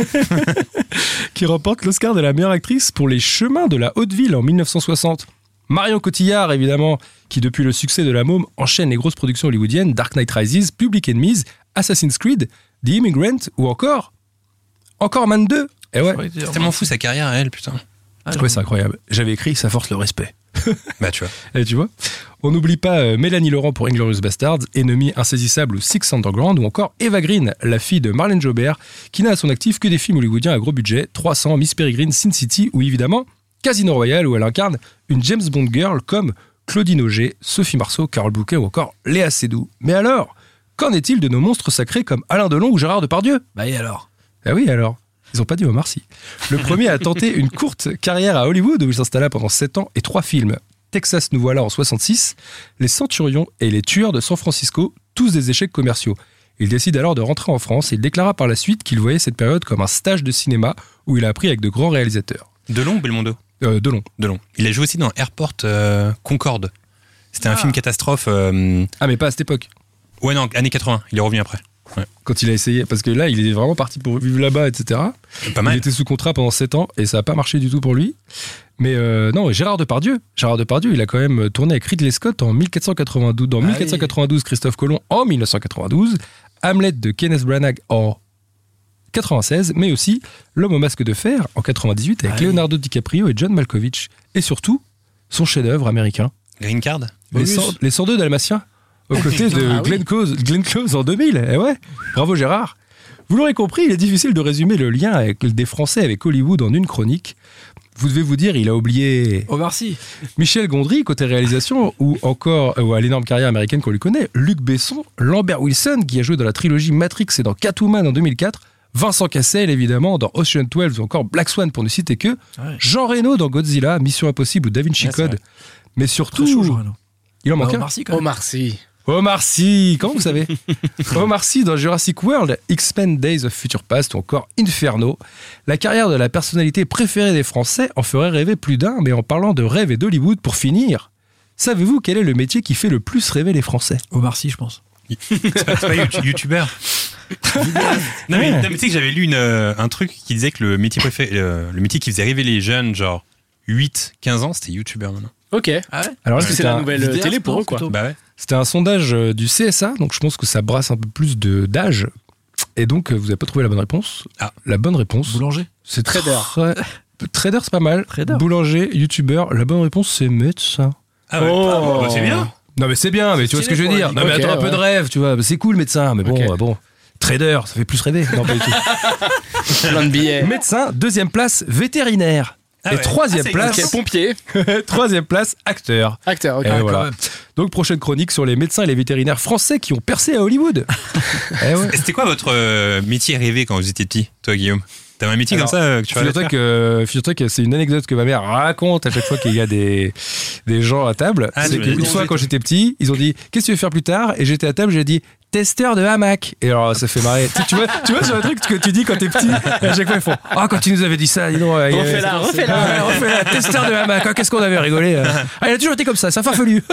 Qui remporte l'Oscar de la meilleure actrice pour Les Chemins de la Haute-Ville en 1960. Marion Cotillard, évidemment, qui depuis le succès de La Môme enchaîne les grosses productions hollywoodiennes, Dark Knight Rises, Public Enemies, Assassin's Creed, The Immigrant ou encore Man 2. Et ouais. C'est tellement fou sa carrière à elle, putain. Ouais, c'est incroyable. J'avais écrit Ça force le respect. Bah tu vois. Et tu vois. On n'oublie pas Mélanie Laurent pour Inglourious Basterds, Ennemi insaisissable ou Six Underground, ou encore Eva Green, la fille de Marlène Jobert, qui n'a à son actif que des films hollywoodiens à gros budget, 300, Miss Peregrine, Sin City, ou évidemment Casino Royale, où elle incarne une James Bond girl comme Claudine Auger, Sophie Marceau, Carole Bouquet ou encore Léa Seydoux. Mais alors, qu'en est-il de nos monstres sacrés comme Alain Delon ou Gérard Depardieu? Bah et alors? Ah oui, alors. Ils n'ont pas dit Omar Sy. Le premier a tenté une courte carrière à Hollywood où il s'installa pendant 7 ans et 3 films. Texas nous voilà en 66, Les Centurions et Les Tueurs de San Francisco, tous des échecs commerciaux. Il décide alors de rentrer en France et il déclara par la suite qu'il voyait cette période comme un stage de cinéma où il a appris avec de grands réalisateurs. Delon ou Belmondo? Delon. Il a joué aussi dans Airport Concorde. C'était un film catastrophe. Ah mais pas à cette époque. Ouais non, années 80, il est revenu après. Ouais. Quand il a essayé, parce que là il est vraiment parti pour vivre là-bas, etc. Pas mal. Il était sous contrat pendant 7 ans et ça n'a pas marché du tout pour lui. Mais non, Gérard Depardieu, il a quand même tourné avec Ridley Scott en 1492, dans 1492, Christophe Colomb en 1992, Hamlet de Kenneth Branagh en 96, mais aussi L'Homme au masque de fer en 98 avec Leonardo DiCaprio et John Malkovich. Et surtout, son chef-d'œuvre américain. Green Card. Les 102 Dalmatiens, aux côtés de Glenn Close en 2000. Eh ouais, bravo Gérard. Vous l'aurez compris, il est difficile de résumer le lien des Français avec Hollywood en une chronique. vous devez vous dire, il a oublié Omar Sy. Michel Gondry, côté réalisation, ou encore à l'énorme carrière américaine qu'on lui connaît, Luc Besson, Lambert Wilson, qui a joué dans la trilogie Matrix et dans Catwoman en 2004, Vincent Cassel, évidemment, dans Ocean 12 ou encore Black Swan, pour ne citer que, Jean Reno dans Godzilla, Mission Impossible ou Da Vinci Code. Mais surtout... Très chaud, Jean Reno. Il en manque un. Omar Sy, quand même. Omar Sy. Omar Sy, comment vous savez? Omar Sy dans Jurassic World, X-Men Days of Future Past ou encore Inferno. La carrière de la personnalité préférée des Français en ferait rêver plus d'un, mais en parlant de rêve et d'Hollywood, pour finir, savez-vous quel est le métier qui fait le plus rêver les Français? Omar Sy, je pense. C'est pas youtubeur. non, mais tu sais que j'avais lu un truc qui disait que le métier le métier qui faisait rêver les jeunes, genre 8-15 ans, c'était youtubeur maintenant. Ok. Ah ouais. Alors là, Parce que c'est la nouvelle télé pour eux, quoi. Bah ouais. C'était un sondage du CSA, donc je pense que ça brasse un peu plus d'âge. Et donc, vous n'avez pas trouvé la bonne réponse. Ah. La bonne réponse, Boulanger. c'est Trader. Trader, c'est pas mal. Trader. Boulanger, youtubeur. La bonne réponse, c'est médecin. Ah ouais. Oh. Bah, c'est bien. Non, mais c'est bien, mais tu vois ce que je veux dire. Non, mais Ok, attends, un peu ouais. de rêve, tu vois. C'est cool, médecin, mais bon, Ok. bon. Trader, ça fait plus rêver. Non, pas du tout. Plein de billets. Médecin, deuxième place, vétérinaire. Ah Et ouais. troisième Ah, c'est place, Ok, pompier. troisième place, acteur. Acteur, ok. Et voilà. quand même. Donc, prochaine chronique sur les médecins et les vétérinaires français qui ont percé à Hollywood. Eh ouais. Et c'était quoi votre métier rêvé quand vous étiez petit, toi Guillaume? T'avais un métier Alors, comme ça que tu rêvais de faire? Figure-toi que c'est une anecdote que ma mère raconte à chaque fois qu'il y a des gens à table. Ah, C'est tu m'as qu'une dit. fois, quand j'étais petit, ils ont dit qu'est-ce que tu veux faire plus tard? Et j'étais à table, j'ai dit testeur de hamac. Et alors, ça fait marrer. tu vois, sur le truc que tu dis quand t'es petit, et à chaque fois, ils font ah, quand tu nous avais dit ça, dis donc. Refais-la, refais-la. Refais-la, testeur de hamac. Ah, qu'est-ce qu'on avait rigolé. Ah, il a toujours été comme ça farfelu.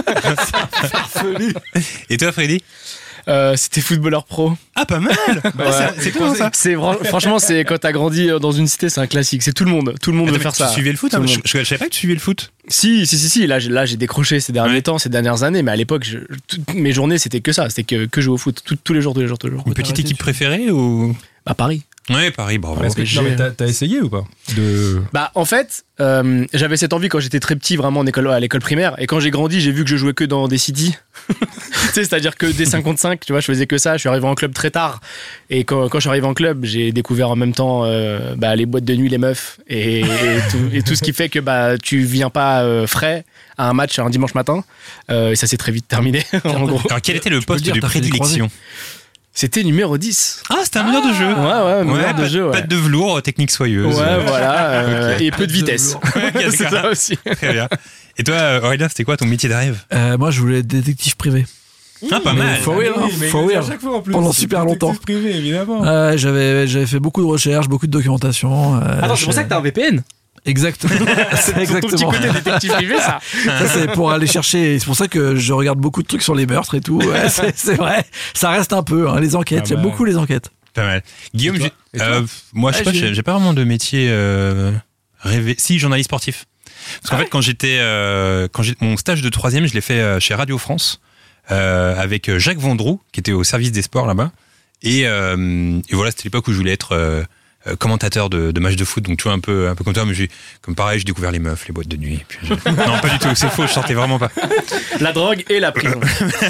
Et toi Freddy? C'était footballeur pro. Ah pas mal. C'est quoi ça? Franchement, c'est quand t'as grandi dans une cité, c'est un classique. C'est tout le monde. Tout le monde veut faire ça. Tu suivais le foot? Tout Hein, le je monde. savais pas que tu suivais le foot. Si. Là, j'ai décroché ces derniers Ouais. temps, ces dernières années. Mais à l'époque, toutes mes journées, c'était que ça. C'était que jouer au foot. Tous les jours. Une petite équipe préférée ou? À Paris. Ouais, Paris, bravo. Est-ce que PSG. non, mais t'as essayé ou pas Bah, en fait, j'avais cette envie quand j'étais très petit, vraiment à l'école primaire. Et quand j'ai grandi, j'ai vu que je jouais que dans des cities. Tu sais, c'est-à-dire que dès 55, tu vois, je faisais que ça. Je suis arrivé en club très tard. Et quand je suis arrivé en club, j'ai découvert en même temps les boîtes de nuit, les meufs et tout ce qui fait que bah tu viens pas frais à un match un dimanche matin. Et ça s'est très vite terminé. En gros, Alors quel était le poste dire, de t'as fait des prédilection? c'était numéro 10. Ah, c'était un meneur de jeu. Ouais, meneur de jeu. Ouais, Pas de velours, technique soyeuse. ouais voilà. Et peu de vitesse. Ouais, C'est ça aussi. Très bien. Et toi, Aurélien, c'était quoi ton métier de rêve? Moi, je voulais être détective privé. Ah, pas mal. For real, hein, for real. Pendant super longtemps. Privé, évidemment. J'avais fait beaucoup de recherches, beaucoup de documentation. Attends, c'est pour ça que t'as un VPN. Exactement. C'est Ton petit exactement. côté détective privé, ça. Ça, c'est pour aller chercher. C'est pour ça que je regarde beaucoup de trucs sur les meurtres et tout. Ouais, c'est vrai. Ça reste un peu, hein, les enquêtes. Ah J'aime bah. beaucoup les enquêtes. Pas mal. Guillaume, Et toi moi, je sais Ouais, pas, j'ai pas vraiment de métier rêvé. Si, journaliste sportif. Parce qu'en fait, quand j'ai mon stage de 3e, je l'ai fait chez Radio France avec Jacques Vendroux, qui était au service des sports là-bas. Et voilà, c'était l'époque où je voulais être commentateur de matchs de foot. Donc tu vois, un peu comme toi, mais comme pareil, j'ai découvert les meufs, les boîtes de nuit. Et puis non, pas du tout, c'est faux, je sortais vraiment pas. La drogue et la prison.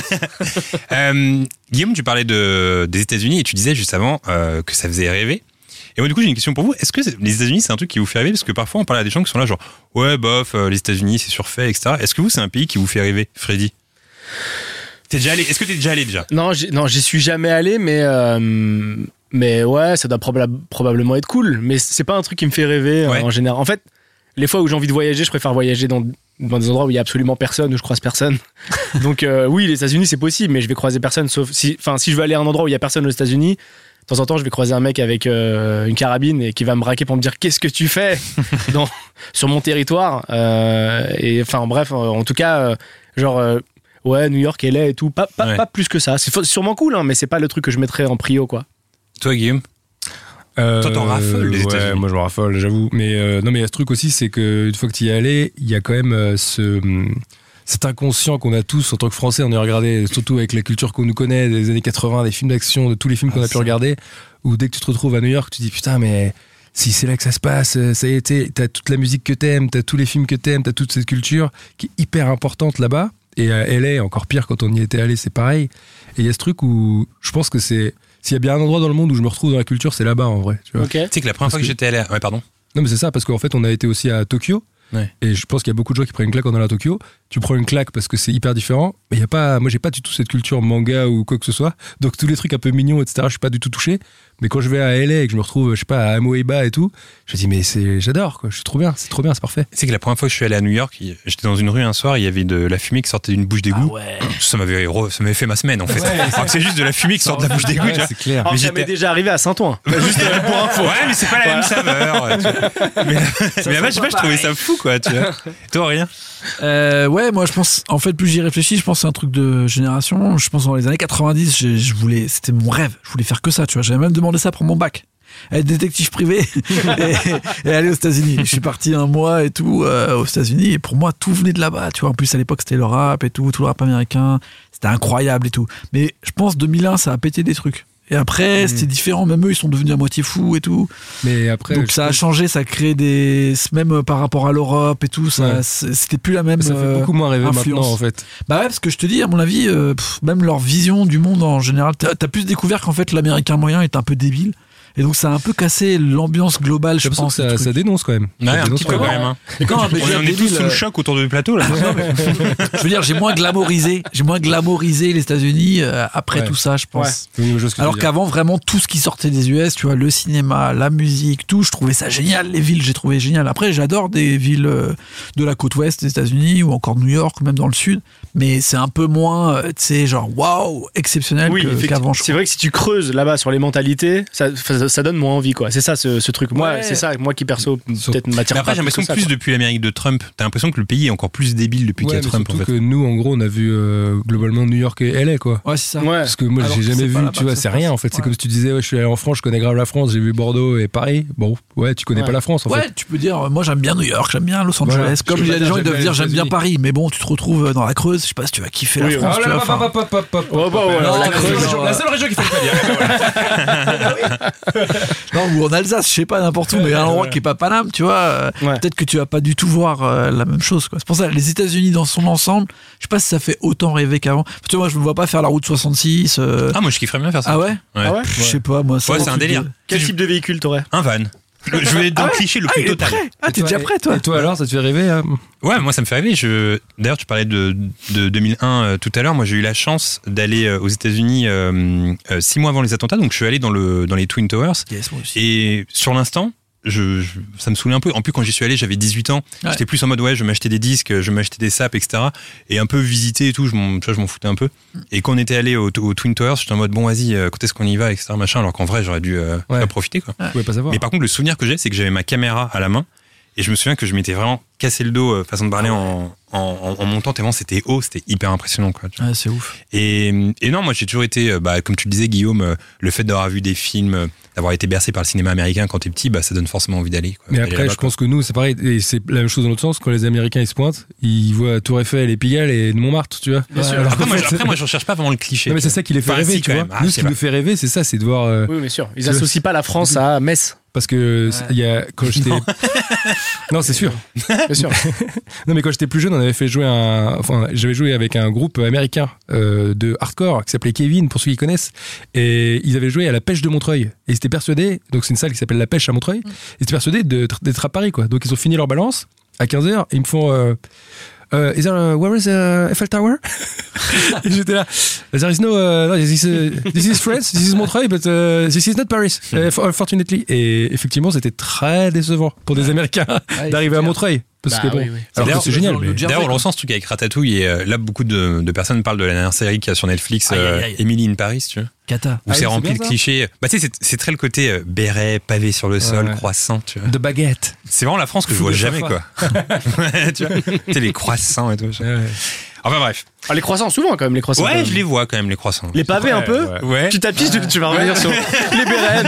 Guillaume, tu parlais des États-Unis et tu disais juste avant que ça faisait rêver. Et moi, du coup, j'ai une question pour vous. Est-ce que les États-Unis, c'est un truc qui vous fait rêver? Parce que parfois, on parle à des gens qui sont là, genre, ouais, bof, les États-Unis, c'est surfait, etc. Est-ce que vous, c'est un pays qui vous fait rêver, Freddy? T'es déjà allé? Est-ce que t'es déjà allé déjà? Non, j'y suis jamais allé, mais ouais, ça doit probablement être cool. Mais c'est pas un truc qui me fait rêver Ouais. en général. En fait, les fois où j'ai envie de voyager, je préfère voyager dans des endroits où il y a absolument personne, où je croise personne. Donc oui, les États-Unis, c'est possible, mais je vais croiser personne, sauf si je veux aller à un endroit où il y a personne aux États-Unis. De temps en temps, je vais croiser un mec avec une carabine et qui va me braquer pour me dire qu'est-ce que tu fais sur mon territoire. Et enfin bref, en tout cas, ouais, New York, LA et tout, pas plus que ça. C'est sûrement cool, hein, mais c'est pas le truc que je mettrais en prio, quoi. Toi, Guillaume? Toi, t'en raffoles les États-Unis. Ouais, moi je me raffole, j'avoue. Mais non, mais il y a ce truc aussi, c'est qu'une fois que tu y es allé, il y a quand même cet inconscient qu'on a tous en tant que Français. On a regardé, surtout avec la culture qu'on nous connaît, des années 80, des films d'action, de tous les films qu'on a pu regarder, où dès que tu te retrouves à New York, tu dis putain, mais si c'est là que ça se passe, ça y est, t'as toute la musique que t'aimes, t'as tous les films que t'aimes, t'as toute cette culture qui est hyper importante là-bas. Et à LA, encore pire, quand on y était allé, c'est pareil. Et il y a ce truc où je pense que s'il y a bien un endroit dans le monde où je me retrouve dans la culture, c'est là-bas en vrai. Tu vois. Ok. Tu sais que la première fois que j'étais allé ouais, pardon. Non, mais c'est ça, parce qu'en fait, on a été aussi à Tokyo. Ouais. Et je pense qu'il y a beaucoup de gens qui prennent une claque en allant à Tokyo. Tu prends une claque parce que c'est hyper différent. Mais il y a pas, moi, j'ai pas du tout cette culture manga ou quoi que ce soit. Donc, tous les trucs un peu mignons, etc., je suis pas du tout touché. Mais quand je vais à LA et que je me retrouve, je sais pas, à Amoeba et tout, je me dis, mais j'adore, quoi. Je suis trop bien, c'est parfait. C'est que la première fois que je suis allé à New York, j'étais dans une rue un soir, il y avait de la fumée qui sortait d'une bouche d'égout. Ah ouais. Ça m'avait fait ma semaine, en fait. Alors que c'est juste de la fumée qui sort de la bouche d'égout, tu vois. C'est clair. Alors, ça m'est déjà arrivé à Saint-Ouen. Juste pour info. Ouais, mais c'est pas la même saveur. Mais là-bas, je sais pas, je trouvais ça fou, quoi, tu vois. Toi, rien? Ouais, moi je pense, en fait, plus j'y réfléchis, je pense que c'est un truc de génération. Je pense dans les années 90, c'était mon rêve. Je voulais faire que ça, tu vois. J'avais même demandé ça pour mon bac. Être détective privé et aller aux États-Unis. Je suis parti un mois et tout aux États-Unis et pour moi tout venait de là-bas. Tu vois, en plus à l'époque c'était le rap et tout le rap américain, c'était incroyable et tout. Mais je pense 2001 ça a pété des trucs. Et après, c'était différent. Même eux, ils sont devenus à moitié fous et tout. Mais après, donc ça a changé, ça a créé même par rapport à l'Europe et tout, ça, c'était plus la même. Ça fait beaucoup moins rêver influence. maintenant, en fait. Bah ouais, parce que je te dis, à mon avis, même leur vision du monde en général, t'as plus découvert qu'en fait l'américain moyen est un peu débile. Et donc ça a un peu cassé l'ambiance globale, je pense. Que ça dénonce quand même. Ouais, un petit peu quand même. Hein. On est tous sous le choc autour du plateau là. Je veux dire, j'ai moins glamorisé les États-Unis après tout ça, je pense. Ouais. Alors qu'avant, vraiment tout ce qui sortait des US, tu vois, le cinéma, la musique, tout, je trouvais ça génial. Les villes, j'ai trouvé génial. Après, j'adore des villes de la côte ouest des États-Unis ou encore New York, même dans le sud. Mais c'est un peu moins, tu sais, genre waouh, exceptionnel qu'avant. C'est vrai que si tu creuses là-bas sur les mentalités, ça donne moins envie, quoi. C'est ça ce truc. Moi, c'est ça, moi qui perso peut-être m'attire pas. Après, j'ai l'impression que plus depuis l'Amérique de Trump, t'as l'impression que le pays est encore plus débile depuis qu'il y a Trump. En fait. Que nous, en gros, on a vu globalement New York et LA, quoi. Ouais, c'est ça. Ouais. Parce que moi, j'ai jamais vu, tu vois, c'est rien en fait. C'est comme si tu disais, je suis allé en France, je connais grave la France, j'ai vu Bordeaux et Paris. Bon, ouais, tu connais pas la France en fait. Ouais, tu peux dire, moi j'aime bien New York, j'aime bien Los Angeles. Voilà. Comme il y a des gens qui doivent dire, j'aime bien Paris, mais bon, tu te retrouves dans la Creuse, je sais pas si tu vas kiffer la France. La seule région qu'il faut pas dire. Non, ou en Alsace, je sais pas, n'importe où, mais un endroit qui est pas Paname, tu vois, peut-être que tu vas pas du tout voir la même chose, quoi. C'est pour ça, les États-Unis dans son ensemble, je sais pas si ça fait autant rêver qu'avant. Tu vois, moi, je me vois pas faire la route 66. Ah, moi, je kifferais bien faire ça. Ah ouais? Je sais pas, moi, ça. Ouais, c'est un délire. Quel type de véhicule t'aurais? Un van. Je vais être dans le cliché le plus total. Ah, t'es déjà prêt, toi? Et toi alors, ça te fait rêver? Ouais, moi ça me fait rêver. D'ailleurs, tu parlais de 2001 tout à l'heure. Moi, j'ai eu la chance d'aller aux États-Unis 6 mois avant les attentats. Donc, je suis allé dans les Twin Towers. Yes, moi aussi. Et sur l'instant, ça me saoulait un peu. En plus, quand j'y suis allé, j'avais 18 ans. Ouais. J'étais plus en mode, je m'achetais des disques, je m'achetais des sapes, etc. Et un peu visiter et tout, je m'en foutais un peu. Et quand on était allé au Twin Towers, j'étais en mode, bon, vas-y, quand est-ce qu'on y va, etc. Machin, alors qu'en vrai, j'aurais dû profiter, quoi. Je pouvais pas savoir. Mais par contre, le souvenir que j'ai, c'est que j'avais ma caméra à la main. Et je me souviens que je m'étais vraiment cassé le dos, façon de parler, en montant, tellement c'était haut, c'était hyper impressionnant, quoi. Ouais, c'est ouf. Et non, moi j'ai toujours été, comme tu le disais, Guillaume, le fait d'avoir vu des films, d'avoir été bercé par le cinéma américain quand t'es petit, ça donne forcément envie d'aller, quoi. Mais après, je pense que nous, c'est pareil, et c'est la même chose dans l'autre sens, quand les Américains ils se pointent, ils voient Tour Eiffel et Pigalle et Montmartre, tu vois. Bien sûr. Après, moi je recherche pas vraiment le cliché. Non, mais c'est ça qui les fait rêver, tu vois. Nous, ce qui nous fait rêver, c'est ça, c'est de voir. Oui, bien sûr. Ils associent pas la France à Metz. Parce que quand j'étais. Non, c'est sûr. Bien sûr. Non, mais quand j'étais plus jeune, on avait fait jouer j'avais joué avec un groupe américain de hardcore qui s'appelait Kevin, pour ceux qui connaissent. Et ils avaient joué à la Pêche de Montreuil. Et ils étaient persuadés, donc c'est une salle qui s'appelle la Pêche à Montreuil. Ils étaient persuadés d'être à Paris, quoi. Donc ils ont fini leur balance à 15h et ils me font. Where is Eiffel Tower? Et j'étais là. There is no, this is France, this is Montreuil, but this is not Paris, fortunately. Et effectivement, c'était très décevant pour des Américains d'arriver à Montreuil. Parce que bon, alors que c'est génial. D'ailleurs, on lance ce truc avec Ratatouille et là, beaucoup de personnes parlent de la dernière série qu'il y a sur Netflix, Emily in Paris, tu vois. Cata. Où c'est rempli de clichés. Tu sais, c'est très le côté béret, pavé sur le sol, croissant, tu vois. De baguette. C'est vraiment la France que je vois jamais, quoi. Tu vois, tu sais, les croissants et tout. Enfin bref. Ah, les croissants, souvent quand même, les croissants. Ouais, je les vois quand même, les croissants. Les pavés un peu. Ouais. Tu t'appuies, tu vas revenir sur les bérets.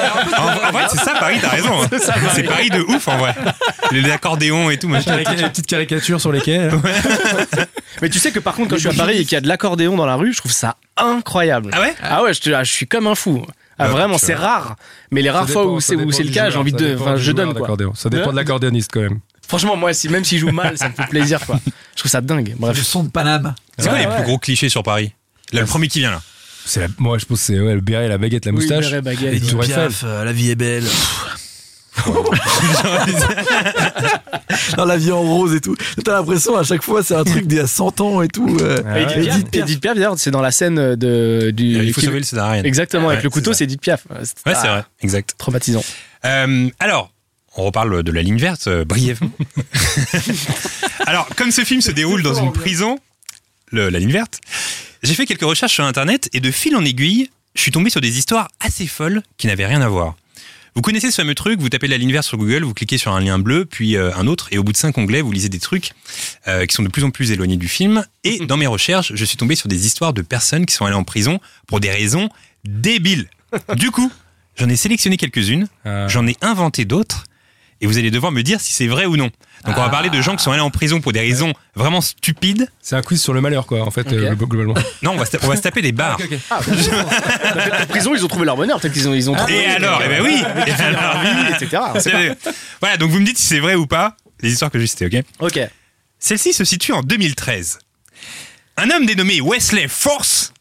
En vrai, c'est ça, Paris, t'as raison. C'est Paris de ouf, en vrai. Les accordéons et tout. Les petites caricatures sur les quais. Mais tu sais que par contre, quand je suis à Paris et qu'il y a de l'accordéon dans la rue, je trouve ça incroyable. Ah ouais? Ah ouais, je suis comme un fou. Ah, vraiment, c'est rare. Mais les rares fois où c'est le cas, j'ai envie de. Enfin, je donne, quoi. Ça dépend de l'accordéoniste, quand même. Franchement, moi, même s'il joue mal, ça me fait plaisir, quoi. Je trouve ça dingue. Bref. Le son de Paname. C'est quoi les plus gros clichés sur Paris? Là, le premier qui vient, là. Moi, je pense que c'est le béret, la baguette, la moustache. Oui, béret, baguette. Et Tour Eiffel. La vie est belle. Dans la vie en rose et tout. T'as l'impression à chaque fois c'est un truc d'il y a 100 ans et tout. Edith Piaf, d'ailleurs, c'est dans la scène du. Il faut sauver le Césarien. Exactement, avec le couteau, ça. c'est Edith Piaf. Ouais, c'est vrai, exact. Traumatisant. Alors, on reparle de la ligne verte brièvement. Alors, comme ce film se déroule dans une prison, la ligne verte, j'ai fait quelques recherches sur Internet et de fil en aiguille, je suis tombé sur des histoires assez folles qui n'avaient rien à voir. Vous connaissez ce fameux truc, vous tapez la ligne verte sur Google, vous cliquez sur un lien bleu, puis un autre, et au bout de 5 onglets, vous lisez des trucs qui sont de plus en plus éloignés du film. Et dans mes recherches, je suis tombé sur des histoires de personnes qui sont allées en prison pour des raisons débiles. Du coup, j'en ai sélectionné quelques-unes, j'en ai inventé d'autres, et vous allez devoir me dire si c'est vrai ou non. Donc on va parler de gens qui sont allés en prison pour des raisons vraiment stupides. C'est un quiz sur le malheur, quoi, en fait, globalement. Non, on va se taper des barres. Okay. En prison, ils ont trouvé leur bonheur. Peut-être qu'ils ont trouvé. Et alors, ben oui. Leur vie, etc. Voilà, donc vous me dites si c'est vrai ou pas, les histoires que j'ai citées, ok ? Ok. Celle-ci se situe en 2013. Un homme dénommé Wesley Force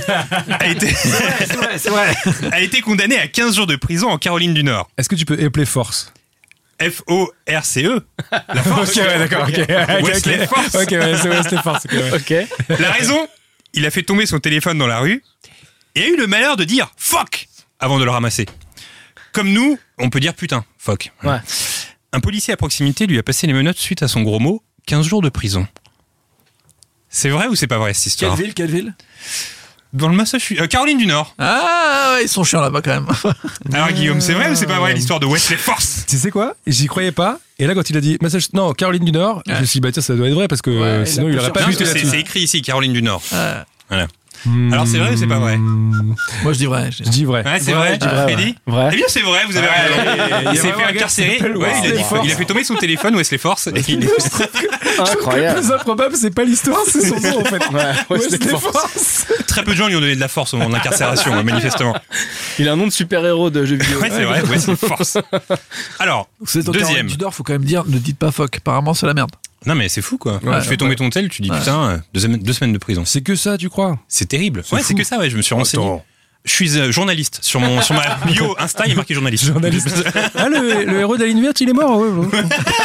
a été condamné à 15 jours de prison en Caroline du Nord. Est-ce que tu peux épeler force? F-O-R-C-E. La force. Ok, ouais, d'accord, ok. Wesley Force. Ok, ouais, c'est Wesley Force. Ok. La raison, il a fait tomber son téléphone dans la rue et a eu le malheur de dire fuck avant de le ramasser. Comme nous, on peut dire putain, fuck. Ouais. Un policier à proximité lui a passé les menottes suite à son gros mot, 15 jours de prison. C'est vrai ou c'est pas vrai cette histoire ? Quelle ville Dans le Massachusetts, Caroline du Nord. Ah, ouais, ils sont chiants là-bas quand même. Alors Guillaume, c'est vrai ou c'est pas vrai l'histoire de Wesley Force ? Tu sais quoi? J'y croyais pas. Et là, quand il a dit non, Caroline du Nord, je me suis dit, bah tiens, ça doit être vrai parce que sinon il aurait pas Non, pu. parce que c'est écrit ici, Caroline du Nord. Voilà. Alors c'est vrai ou c'est pas vrai ? Moi je dis vrai. Je dis vrai. Ouais, c'est vrai, Freddy ? Vrai. Eh bien c'est vrai, vous avez raison. Il s'est fait incarcérer. Ouais, il a fait tomber son téléphone, Wesley Force. Et il est... Incroyable. Le plus improbable, c'est pas l'histoire, c'est son nom en fait. Ouais, Wesley Force. Très peu de gens lui ont donné de la force au moment de l'incarcération, manifestement. Il a un nom de super-héros de jeu vidéo. Ouais, c'est vrai, Wesley Force. Alors, C'est au deuxième. du Nord, faut quand même dire, ne dites pas fuck. Apparemment, c'est la merde. Non mais c'est fou quoi. Ouais, tu fais tomber ton tel, tu dis putain, 2 semaines de prison. C'est que ça, tu crois? C'est terrible. Ouais, fou. c'est que ça, ouais, je me suis renseigné. Je suis journaliste. Sur ma bio Insta, il est marqué journaliste. Ah, le héros de la ligne verte, il est mort. Ouais.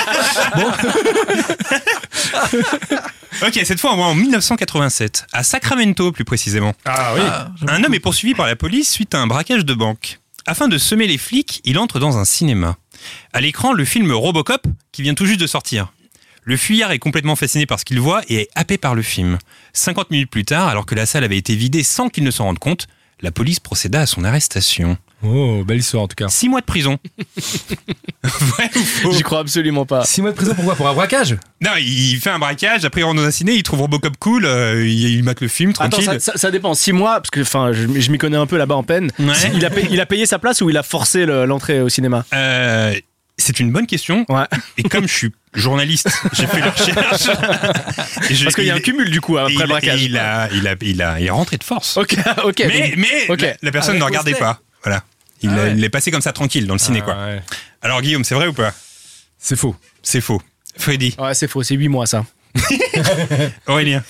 Ok, cette fois en 1987, à Sacramento plus précisément. Ah oui. Un homme est poursuivi par la police suite à un braquage de banque. Afin de semer les flics, il entre dans un cinéma. À l'écran, le film Robocop qui vient tout juste de sortir. Le fuyard est complètement fasciné par ce qu'il voit et est happé par le film. 50 minutes plus tard, alors que la salle avait été vidée sans qu'il ne s'en rende compte, la police procéda à son arrestation. Oh, belle histoire en tout cas. 6 mois de prison. Vrai ou faux ? J'y crois absolument pas. 6 mois de prison, pourquoi? Pour un braquage? Non, il fait un braquage, après il rentre dans un ciné, il trouve Robocop cool, il mate le film tranquille. Attends, ça dépend. 6 mois, parce que je m'y connais un peu là-bas en peine. Ouais. Il a payé sa place ou il a forcé l'entrée au cinéma? C'est une bonne question. Ouais. Et comme je suis journaliste, j'ai fait la recherche. Parce qu'il y a un cumul du coup après le braquage. Il est rentré de force. Ok. Mais la personne ne regardait pas. Voilà. Il est passé comme ça tranquille dans le ciné quoi. Ouais. Alors Guillaume, c'est vrai ou pas ? C'est faux. C'est faux. Freddy. Ouais, c'est faux. C'est 8 mois ça. Aurélien.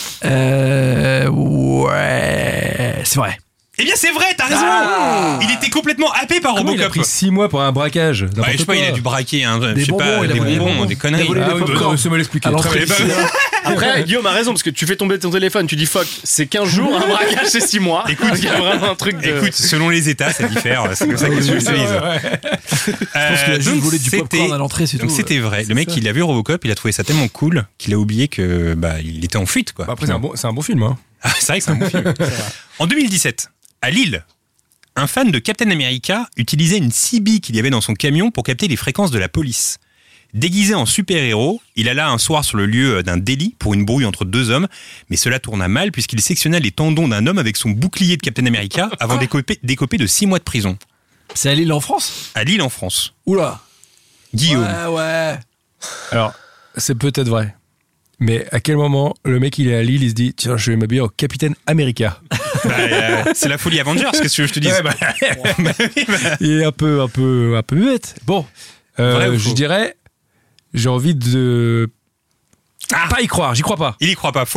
Ouais, c'est vrai. Eh bien c'est vrai, t'as raison. Il était complètement happé par Comment il a Robocop. pris 6 mois pour un braquage? Bah, je sais pas, il a dû braquer Des bonbons, il a volé des bonbons. des conneries. Il a volé des popcorn. C'est mal expliqué. À l'entrée Très du bien. cinéma. Après, Guillaume a raison parce que tu fais tomber ton téléphone, tu dis fuck, c'est 15 jours, un braquage c'est 6 mois. Écoute, il y a vraiment un truc de. Écoute, selon les États, ça diffère. C'est comme ça qu'ils l'utilisent. Je pense qu'il a juste volé du popcorn à l'entrée, c'est tout. Donc c'était vrai. Le mec, ça. il a vu Robocop, il a trouvé ça tellement cool qu'il a oublié que il était en fuite quoi. Après, c'est un bon film. Hein. Ah, c'est vrai que c'est un bon film. En 2017, à Lille, un fan de Captain America utilisait une CB qu'il y avait dans son camion pour capter les fréquences de la police. Déguisé en super-héros, il alla un soir sur le lieu d'un délit pour une brouille entre 2 hommes, mais cela tourna mal puisqu'il sectionna les tendons d'un homme avec son bouclier de Captain America avant d'écoper de 6 mois de prison. C'est à Lille en France? À Lille en France. Oula. Guillaume. Ouais. Alors, c'est peut-être vrai. Mais à quel moment le mec il est à Lille, il se dit tiens, je vais m'habiller en Capitaine America. C'est la folie Avengers, qu'est-ce que tu veux que je te dise? Il est un peu bête. Bon, Vrai ou faux? je dirais, j'ai envie de pas y croire, j'y crois pas. Il y croit pas, faux.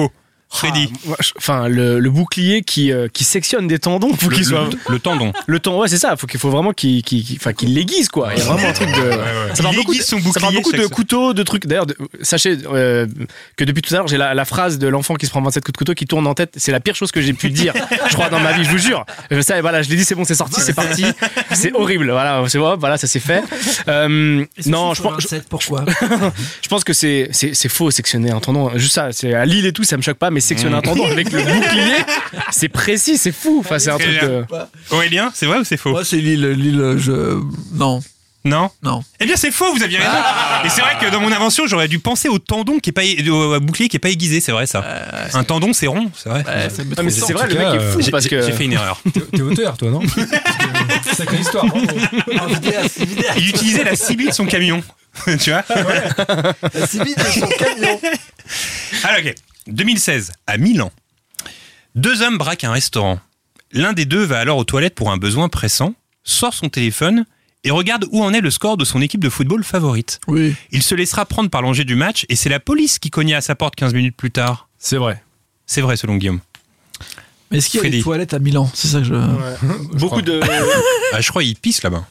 Freddy. Enfin, le bouclier qui sectionne des tendons, faut qu'il soit. Le tendon. Le tendon, ouais, c'est ça. Faut vraiment qu'il l'aiguise, quoi. Il y a vraiment un truc de. Ça parle beaucoup de couteaux, de trucs. D'ailleurs, sachez que depuis tout à l'heure, j'ai la phrase de l'enfant qui se prend 27 coups de couteau qui tourne en tête. C'est la pire chose que j'ai pu dire, je crois, dans ma vie. Je vous jure. Ça, voilà, je l'ai dit, c'est bon, c'est sorti, c'est parti. C'est horrible. Voilà, c'est bon, voilà, ça s'est fait. Non, je pense. Pourquoi Je pense que c'est faux sectionner un tendon. Juste ça, c'est à Lille et tout, ça me choque pas, mais sectionner un tendon avec le bouclier, c'est précis, c'est fou. Enfin, c'est un truc. Aurélien, c'est vrai ou c'est faux? Moi, c'est Lille, non. Non. Eh bien, c'est faux, vous aviez raison. Et c'est vrai que dans mon invention, j'aurais dû penser au tendon au bouclier qui est pas aiguisé, c'est vrai ça. Un tendon, c'est rond, c'est vrai. Mais c'est vrai, le mec est fou parce que j'ai fait une erreur. T'es auteur, toi, non? Sacrée histoire. Il utilisait la Sibylle de son camion. Tu vois? La Sibylle de son camion. Alors, ok. 2016, à Milan. 2 hommes braquent un restaurant. L'un des deux va alors aux toilettes pour un besoin pressant, sort son téléphone et regarde où en est le score de son équipe de football favorite. Oui. Il se laissera prendre par l'enjeu du match et c'est la police qui cognait à sa porte 15 minutes plus tard. C'est vrai. C'est vrai, selon Guillaume. Mais est-ce qu'il y a Freddy. des toilettes à Milan? C'est ça que je... beaucoup de. Je crois qu'il pisse là-bas.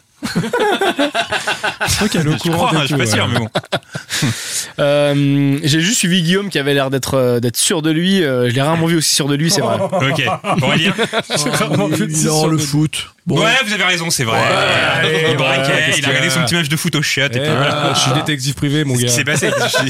Je crois qu'elle est au courant. Je suis pas sûr, mais bon. J'ai juste suivi Guillaume qui avait l'air d'être sûr de lui. Je l'ai rarement vu aussi sûr de lui, c'est vrai. Ok. Aurélien. Milan, le foot. Bon. Ouais, vous avez raison, c'est vrai. Il braquait, il a regardé son petit match de foot au shot. Et puis voilà. Je suis détective privé, mon gars. Qu'est-ce qui s'est passé?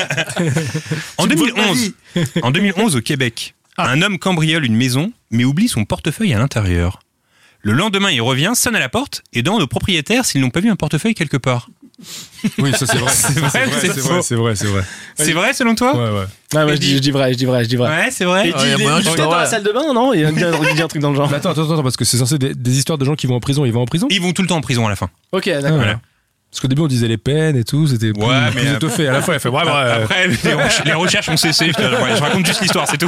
En 2011, au Québec, un homme cambriole une maison, mais oublie son portefeuille à l'intérieur. Le lendemain, il revient, sonne à la porte et demande aux propriétaires s'ils n'ont pas vu un portefeuille quelque part. Oui, ça c'est vrai. C'est vrai. C'est vrai selon toi? Ouais. Ah, ouais, je dis vrai. Ouais, c'est vrai. Il dit peut-être dans la salle de bain, non? Il dit un truc dans le genre. Mais attends, parce que c'est censé des histoires de gens qui vont en prison. Ils vont en prison? Ils vont tout le temps en prison à la fin. Ok, d'accord. Voilà. Parce qu'au début on disait les peines et tout, c'était plus étoffé. À la fin il a fait Après les recherches ont cessé. Je raconte juste l'histoire, c'est tout.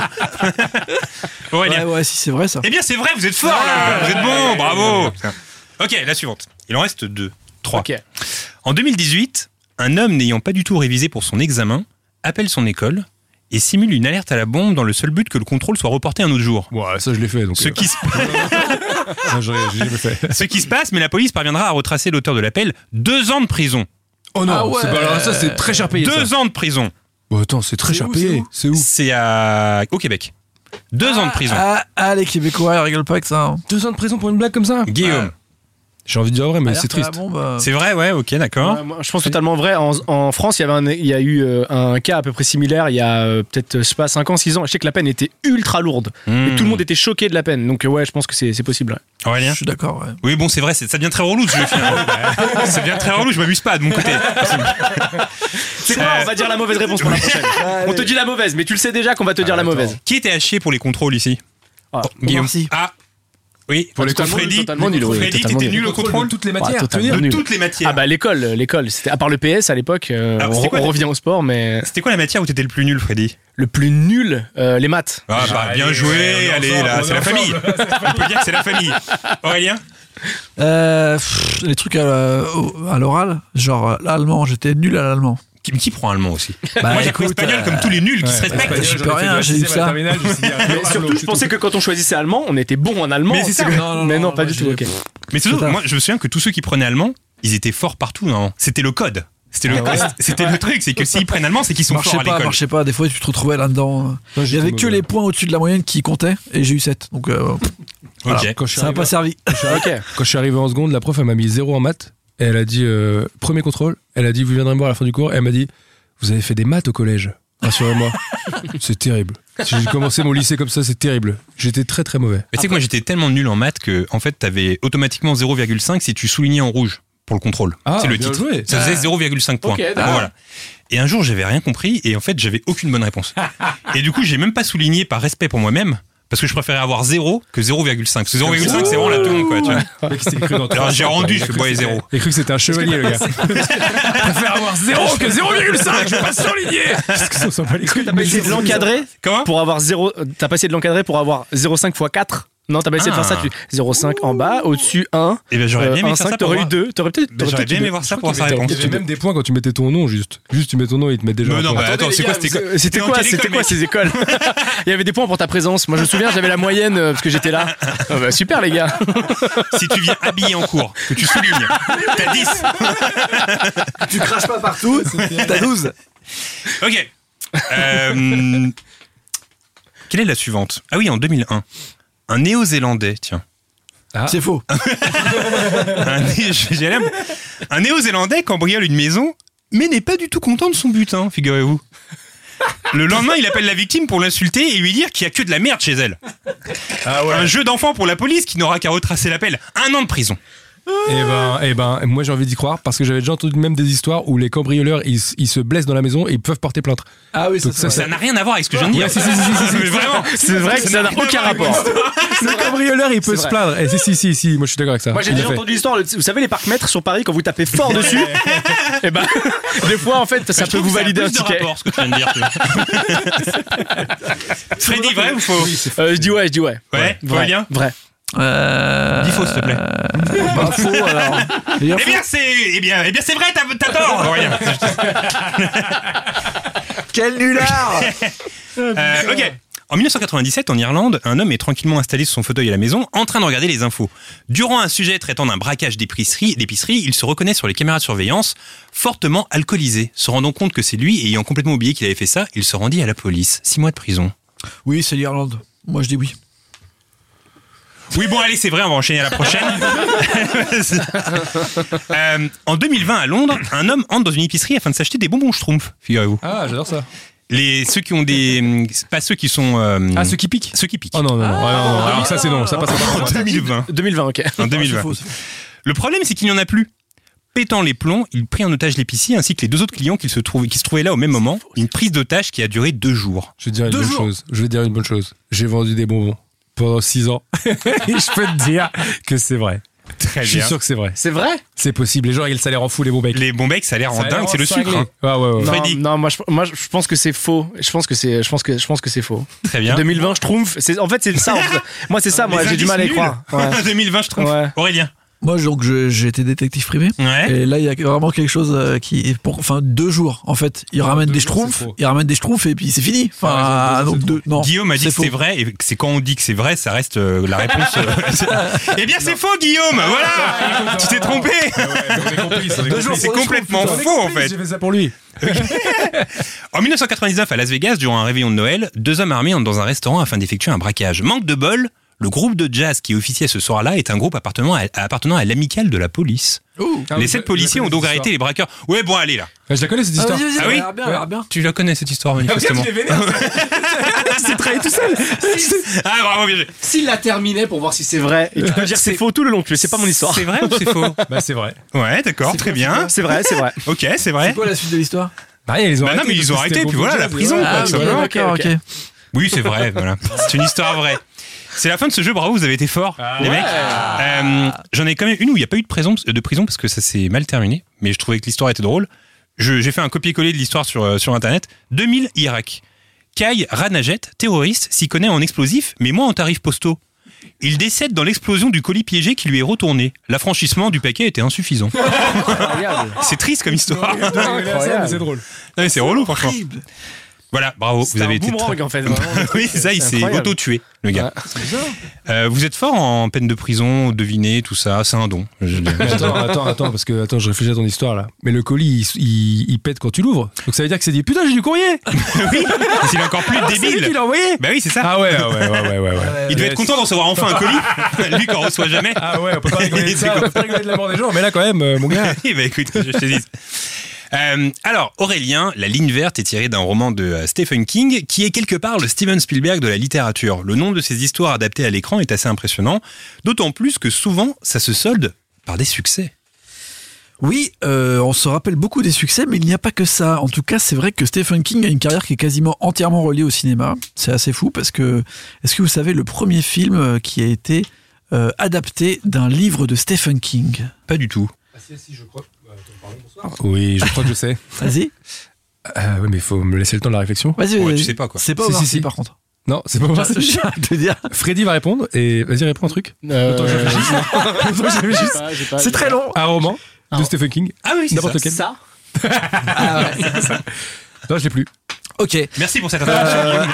Ouais, si c'est vrai ça. Eh bien c'est vrai, vous êtes fort là. Vous êtes bon, bravo. Ok, la suivante. Il en reste 3. Ok. En 2018, un homme n'ayant pas du tout révisé pour son examen appelle son école et simule une alerte à la bombe dans le seul but que le contrôle soit reporté un autre jour. Ouais, ça je l'ai fait. Donc Ce qui se... non, j'ai jamais fait. Ce qui se passe, mais la police parviendra à retracer l'auteur de l'appel. 2 ans de prison. Oh non, Ah ouais. c'est pas alors, ça c'est très cher payé. 2 ans de prison. Bon, attends, c'est très cher payé. C'est où? C'est au Québec. 2 ans de prison. Les Québécois, ils rigolent pas avec ça. 2 ans de prison pour une blague comme ça? Guillaume. J'ai envie de dire vrai, mais c'est triste. C'est vrai, ouais, ok, d'accord. Ouais, moi, je pense totalement vrai. En France, il y a eu un cas à peu près similaire il y a peut-être, je sais pas, 5 ans, 6 ans. Je sais que la peine était ultra lourde. Et tout le monde était choqué de la peine. Donc, ouais, je pense que c'est possible. Ouais. Aurélien? Je suis d'accord, ouais. Oui, bon, c'est vrai, ça devient très relou ce jeu, finalement. Ça devient très relou, je m'amuse pas de mon côté. C'est quoi? On va dire la mauvaise réponse pour la prochaine. On te dit la mauvaise, mais tu le sais déjà qu'on va te dire la mauvaise. Qui était à chier pour les contrôles ici? Guillaume. Merci. Oui, pour les contrôles, Freddy, totalement nul. Freddy, t'étais nul au contrôle de toutes les matières. De toutes les matières. Ah bah l'école, c'était à part le PS à l'époque. On revient au sport, mais c'était quoi la matière où t'étais le plus nul, Freddy? Le plus nul, les maths. Ah bah bien joué, allez là, c'est la famille. On peut dire que c'est la famille. Aurélien? Les trucs à l'oral, genre l'allemand, j'étais nul à l'allemand. Qui prend allemand aussi? Bah, moi j'ai pris espagnol comme tous les nuls qui se respectent. Je peux rien, j'ai eu ça. Mais surtout, je pensais que quand on choisissait allemand, on était bon en allemand. Mais c'est ça. Mais non, pas du tout. Ok. Mais surtout, moi je me souviens que tous ceux qui prenaient allemand, ils étaient forts partout. Non, c'était le code. C'était le truc, c'est que s'ils prennent allemand, c'est qu'ils sont forts à l'école. Marchait pas, des fois tu te retrouvais là-dedans. Il y avait que les points au-dessus de la moyenne qui comptaient et j'ai eu 7. Donc voilà. Ça n'a pas servi. Quand je suis arrivé en seconde, la prof elle m'a mis 0 en maths et elle a dit premier contrôle, elle a dit vous viendrez me voir à la fin du cours et elle m'a dit vous avez fait des maths au collège, rassurez-moi. C'est terrible. Si j'ai commencé mon lycée comme ça, c'est terrible. J'étais très très mauvais. Mais tu sais que moi j'étais tellement nul en maths que en fait t'avais automatiquement 0,5 si tu soulignais en rouge pour le contrôle. C'est le titre. Joué. Ça faisait 0,5 points. Okay, bon, voilà. Et un jour j'avais rien compris et en fait j'avais aucune bonne réponse. Et du coup j'ai même pas souligné par respect pour moi-même. Parce que je préférais avoir 0 que 0,5. Parce que 0,5 c'est vraiment la teunde, quoi, tu vois. Alors j'ai rendu, je fais boire 0. J'ai cru que c'était un chevalier, le gars. Je préfère avoir 0 que 0,5, je vais pas souligner. Parce que t'as pas essayé de l'encadrer? Comment? Pour avoir 0, t'as pas essayé de l'encadrer pour avoir 0,5 x 4? Non, t'as pas essayé de faire ça. 0,5 en bas, au-dessus 1. Et ben j'aurais bien aimé faire ça. T'aurais eu 2. J'aurais bien aimé voir ça pour sa réponse. Il y avait même des points quand tu mettais ton nom, juste. Juste, tu mets ton nom et ils te mettent déjà. Mais non, bah attends, c'est quoi C'était quoi ces écoles? Il y avait des points pour ta présence. Moi, je me souviens, j'avais la moyenne parce que j'étais là. Super, les gars. Si tu viens habillé en cours, que tu soulignes, t'as 10. Tu craches pas partout, t'as 12. Ok. Quelle est la suivante? Ah oui, en 2001. Un Néo-Zélandais, tiens. Ah. C'est faux. Un Néo-Zélandais cambriole une maison, mais n'est pas du tout content de son butin, figurez-vous. Le lendemain, il appelle la victime pour l'insulter et lui dire qu'il n'y a que de la merde chez elle. Ah ouais. Un jeu d'enfant pour la police qui n'aura qu'à retracer l'appel. 1 an de prison. Eh ben, moi j'ai envie d'y croire parce que j'avais déjà entendu même des histoires où les cambrioleurs ils se blessent dans la maison et ils peuvent porter plainte. Ah oui, ça n'a rien à voir avec ce que je viens de dire. Ouais, si, Vraiment, c'est vrai que ça n'a aucun rapport. Le cambrioleur il peut se plaindre. Et si, moi je suis d'accord avec ça. Moi j'ai déjà entendu l'histoire, vous savez les parcs-mètres sur Paris quand vous tapez fort dessus, et ben des fois en fait ça peut vous valider un ticket. Rapport, ce que tu viens de dire. Freddy, vrai ou faux? Je dis ouais. Ouais, Aurélien? Vrai. Dis faux, s'il te plaît. Bah faux alors. Eh bien c'est vrai, t'as tort. Aurélien. Quel nulard. Ok. En 1997, en Irlande, un homme est tranquillement installé sur son fauteuil à la maison, en train de regarder les infos. Durant un sujet traitant d'un braquage d'épicerie, il se reconnaît sur les caméras de surveillance, fortement alcoolisé. Se rendant compte que c'est lui, et ayant complètement oublié qu'il avait fait ça, il se rendit à la police. 6 mois de prison. Oui, c'est l'Irlande. Moi, je dis oui. Oui, bon, allez, c'est vrai, on va enchaîner à la prochaine. En 2020, à Londres, un homme entre dans une épicerie afin de s'acheter des bonbons Schtroumpf, figurez-vous. Ah, j'adore ça. Ceux qui ont des... Pas ceux qui sont... ceux qui piquent. Ceux qui piquent. Oh non. Alors ça c'est non, ça passe pas. En 2020, ok. En 2020. Le problème, c'est qu'il n'y en a plus. Pétant les plombs, il prit en otage l'épicier ainsi que les 2 autres clients qui se trouvaient là au même moment. Une prise d'otage qui a duré 2 jours. Je vais dire une bonne chose. J'ai vendu des bonbons pendant 6 ans. Et je peux te dire que c'est vrai. Très bien. Je suis sûr que c'est vrai. C'est vrai? C'est possible. Les gens, ça les rend fous, les bons becs. Les bons becs, ça a l'air en dingue, c'est le sucre. Hein. Ouais. Freddy. Non, moi je pense que c'est faux. Je pense que c'est faux. Très bien. 2020, je trouve. En fait, c'est ça. Moi, c'est ça. Moi, j'ai du mal à y croire. Ouais. 2020, je trouve. Ouais. Aurélien. Moi, donc, j'ai été détective privé. Ouais. Et là, il y a vraiment quelque chose qui est enfin 2 jours. En fait, ils ramènent des schtroumpfs, et puis c'est fini. Enfin, donc non. Guillaume a dit que c'est vrai, et c'est quand on dit que c'est vrai, ça reste la réponse. Eh bien, c'est faux, Guillaume. Voilà. Tu t'es trompé. C'est complètement faux, en fait. J'ai fait ça pour lui. En 1999, à Las Vegas, durant un réveillon de Noël, 2 hommes armés entrent dans un restaurant afin d'effectuer un braquage. Manque de bol. Le groupe de jazz qui officiait ce soir-là est un groupe appartenant à l'amicale de la police. Les 7 policiers ont donc arrêté les braqueurs. Ouais, bon, allez là. Je la connais cette histoire. Vas-y, ah oui, bien. Tu la connais cette histoire manifestement. Tu t'es trahi tout seul. Ah, bravo, bien joué. S'il la terminait pour voir si c'est vrai, et tu peux dire c'est faux tout le long, c'est pas mon histoire. C'est vrai ou c'est faux? Bah c'est vrai. Ouais, d'accord, très bien. C'est vrai. Ok, c'est vrai. C'est quoi la suite de l'histoire? Bah ils ont arrêté. Non, mais ils ont arrêté, puis voilà, la prison. D'accord, ok. Oui, c'est vrai, voilà. C'est une histoire vraie. C'est la fin de ce jeu, bravo, vous avez été forts, les mecs. J'en ai quand même une où il n'y a pas eu de prison parce que ça s'est mal terminé, mais je trouvais que l'histoire était drôle. J'ai fait un copier-coller de l'histoire sur Internet. 2000, Irak. Kai Ranajet, terroriste, s'y connaît en explosifs, mais moins en tarifs postaux. Il décède dans l'explosion du colis piégé qui lui est retourné. L'affranchissement du paquet était insuffisant. C'est triste comme histoire. C'est drôle. Non, mais c'est relou, franchement. Voilà, bravo, vous avez été boomerang en fait. Oui, c'est ça, il s'est auto-tué, le gars. Ouais, c'est bizarre. Vous êtes fort en peine de prison, deviner, tout ça, c'est un don. Attends, parce que je réfléchis à ton histoire là. Mais le colis, il pète quand tu l'ouvres. Donc ça veut dire que c'est dit putain, j'ai du courrier. Oui, c'est encore plus débile. C'est lui qui l'a envoyé. Bah oui, c'est ça. Ah ouais. Il devait être content d'en recevoir enfin un colis. Lui qui en reçoit jamais. Ah ouais, on peut pas rigoler de ça, on peut pas rigoler de la mort des gens, mais là quand même, mon gars. Bah écoute, je te dis. Alors, Aurélien, La ligne verte est tirée d'un roman de Stephen King, qui est quelque part le Steven Spielberg de la littérature. Le nombre de ces histoires adaptées à l'écran est assez impressionnant, d'autant plus que souvent, ça se solde par des succès. Oui, on se rappelle beaucoup des succès, mais il n'y a pas que ça. En tout cas, c'est vrai que Stephen King a une carrière qui est quasiment entièrement reliée au cinéma. C'est assez fou parce que, est-ce que vous savez le premier film qui a été adapté d'un livre de Stephen King? Pas du tout. Ah si, je crois. Oui, je crois que je sais. Vas-y. Oui, mais il faut me laisser le temps de la réflexion. Vas-y. Tu sais pas quoi. C'est pas Omar Sy par contre. Non, c'est pas moi. Je viens de te dire. Freddy va répondre et vas-y, réponds un truc. Autant que je réfléchisse. Autant que je réfléchisse. C'est très long. Un roman de Stephen King. Ah oui, c'est n'importe ça. lequel. Ça Ah ouais. Non, je l'ai plus. Ok, Merci pour cette intervention.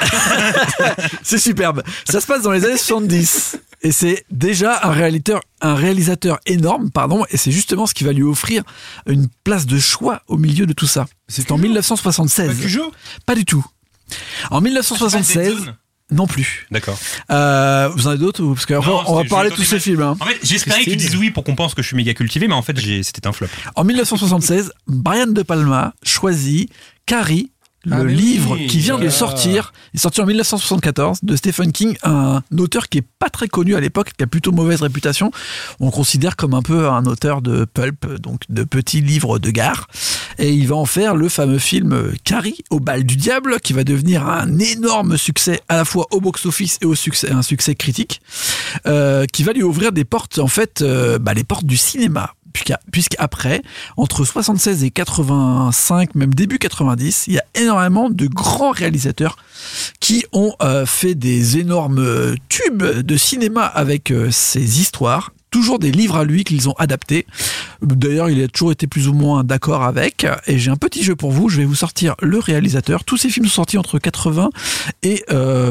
c'est superbe. Ça se passe dans les années 70 et c'est déjà un réalisateur énorme, et c'est justement ce qui va lui offrir une place de choix au milieu de tout ça. C'est en 1976. Pas Cujo ? Pas du tout. En 1976. Dead Zone ? Non plus. D'accord. Vous en avez d'autres parce qu'après Non, on va je parler vais de tous ces films. Hein. En fait, j'espérais que tu dises oui pour qu'on pense que je suis méga cultivé, mais en fait, c'était un flop. En 1976, Brian De Palma choisit Carrie, le mais livre oui, qui vient de sortir. Il est sorti en 1974 de Stephen King, un auteur qui est pas très connu à l'époque, qui a plutôt mauvaise réputation. On le considère comme un peu un auteur de pulp, donc de petits livres de gare. Et il va en faire le fameux film Carrie, au bal du diable, qui va devenir un énorme succès à la fois au box-office et un succès critique, qui va lui ouvrir des portes, en fait, les portes du cinéma. Puisqu'après, entre 76 et 85, même début 90, il y a énormément de grands réalisateurs qui ont fait des énormes tubes de cinéma avec ces histoires. Toujours des livres à lui qu'ils ont adaptés. D'ailleurs, il a toujours été plus ou moins d'accord avec. Et j'ai un petit jeu pour vous. Je vais vous sortir le réalisateur. Tous ces films sont sortis entre 80 et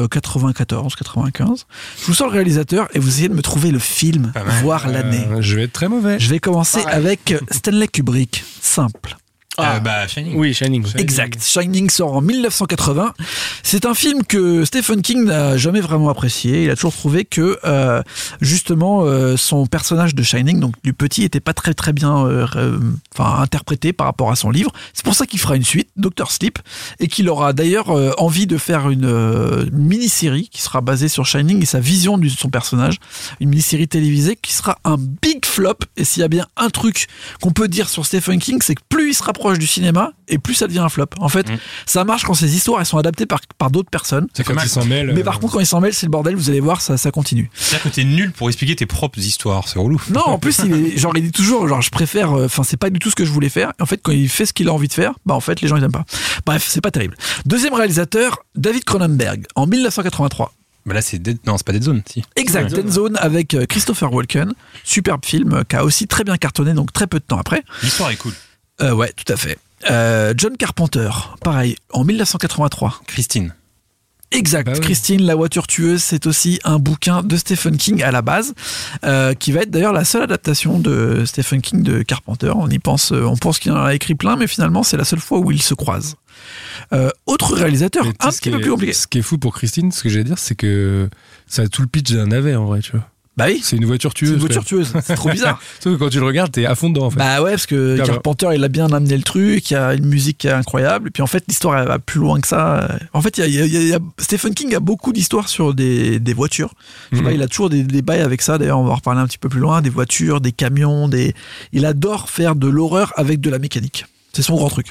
94, 95. Je vous sors le réalisateur et vous essayez de me trouver le film, voire l'année. Je vais être très mauvais. Je vais commencer avec Stanley Kubrick. Simple. Shining. Oui, Shining. Exact. Shining sort en 1980. C'est un film que Stephen King n'a jamais vraiment apprécié. Il a toujours trouvé que justement son personnage de Shining, donc du petit, était pas très très bien interprété par rapport à son livre. C'est pour ça qu'il fera une suite, Dr. Sleep, et qu'il aura d'ailleurs envie de faire une mini-série qui sera basée sur Shining et sa vision de son personnage. Une mini-série télévisée qui sera un big flop. Et s'il y a bien un truc qu'on peut dire sur Stephen King, c'est que plus il se rapproche du cinéma et plus ça devient un flop. En fait, ça marche quand ces histoires elles sont adaptées par d'autres personnes. C'est quand ils s'en mêlent. Mais par contre, quand ils s'en mêlent, c'est le bordel. Vous allez voir, ça continue. C'est-à-dire que t'es nul pour expliquer tes propres histoires. C'est relou. Non, en plus, il dit toujours, je préfère. C'est pas du tout ce que je voulais faire. Et en fait, quand il fait ce qu'il a envie de faire, en fait, les gens ils aiment pas. Bref, c'est pas terrible. Deuxième réalisateur, David Cronenberg, en 1983. Là, c'est pas Dead Zone, si. Exact, Dead Zone avec Christopher Walken. Superbe film qui a aussi très bien cartonné, donc très peu de temps après. L'histoire est cool. Ouais, tout à fait. John Carpenter, pareil, en 1983. Christine. Exact, oui. Christine, la voiture tueuse, c'est aussi un bouquin de Stephen King à la base, qui va être d'ailleurs la seule adaptation de Stephen King de Carpenter. On pense qu'il en a écrit plein, mais finalement c'est la seule fois où ils se croisent. Autre réalisateur, un petit peu plus compliqué. Ce qui est fou pour Christine, ce que j'allais dire, c'est que ça a tout le pitch d'un navet en vrai, tu vois. Bah oui, c'est une voiture tueuse. C'est une voiture tueuse, c'est trop bizarre. Sauf que quand tu le regardes, t'es à fond dedans en fait. Bah ouais, parce que Carpenter il a bien amené le truc, il y a une musique qui est incroyable, et puis en fait l'histoire elle va plus loin que ça. En fait, Stephen King a beaucoup d'histoires sur des voitures. Je sais pas, il a toujours des bails avec ça, d'ailleurs on va en reparler un petit peu plus loin, des voitures, des camions, il adore faire de l'horreur avec de la mécanique. C'est son grand truc.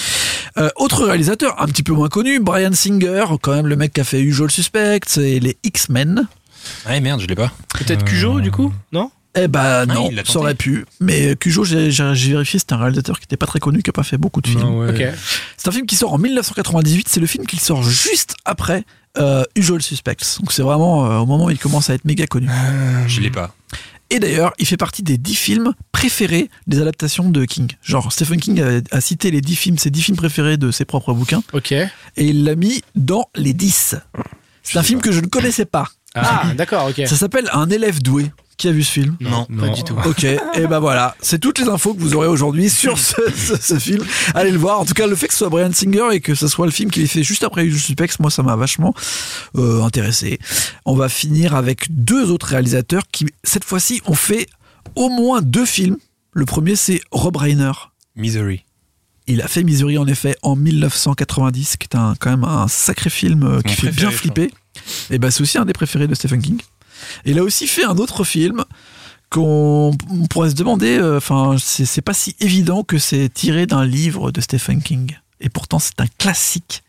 Autre réalisateur, un petit peu moins connu, Bryan Singer, quand même le mec qui a fait Usual Suspects et les X-Men. Ouais, merde, je l'ai pas. Peut-être Cujo, du coup, non? Eh ben non, ça aurait pu. Mais Cujo, j'ai vérifié, c'est un réalisateur qui n'était pas très connu, qui n'a pas fait beaucoup de films. Non, ouais. Okay. C'est un film qui sort en 1998, c'est le film qui sort juste après Usual Suspects. Donc c'est vraiment au moment où il commence à être méga connu. Je l'ai pas. Et d'ailleurs, il fait partie des 10 films préférés des adaptations de King. Genre, Stephen King a cité ses 10 films préférés de ses propres bouquins. Ok. Et il l'a mis dans les 10. C'est un film que je ne connaissais pas. Ah, d'accord, ok. Ça s'appelle Un élève doué. Qui a vu ce film? Non, pas du tout. Ok, et ben voilà, c'est toutes les infos que vous aurez aujourd'hui sur ce film. Allez le voir. En tout cas, le fait que ce soit Bryan Singer et que ce soit le film qu'il ait fait juste après Usual Suspects, moi ça m'a vachement intéressé. On va finir avec deux autres réalisateurs qui, cette fois-ci, ont fait au moins 2 films. Le premier, c'est Rob Reiner. Misery. Il a fait Misery en effet en 1990, qui est quand même un sacré film qui fait bien flipper. Et ben c'est aussi un des préférés de Stephen King. Et il a aussi fait un autre film qu'on pourrait se demander, c'est pas si évident que c'est tiré d'un livre de Stephen King. Et pourtant, c'est un classique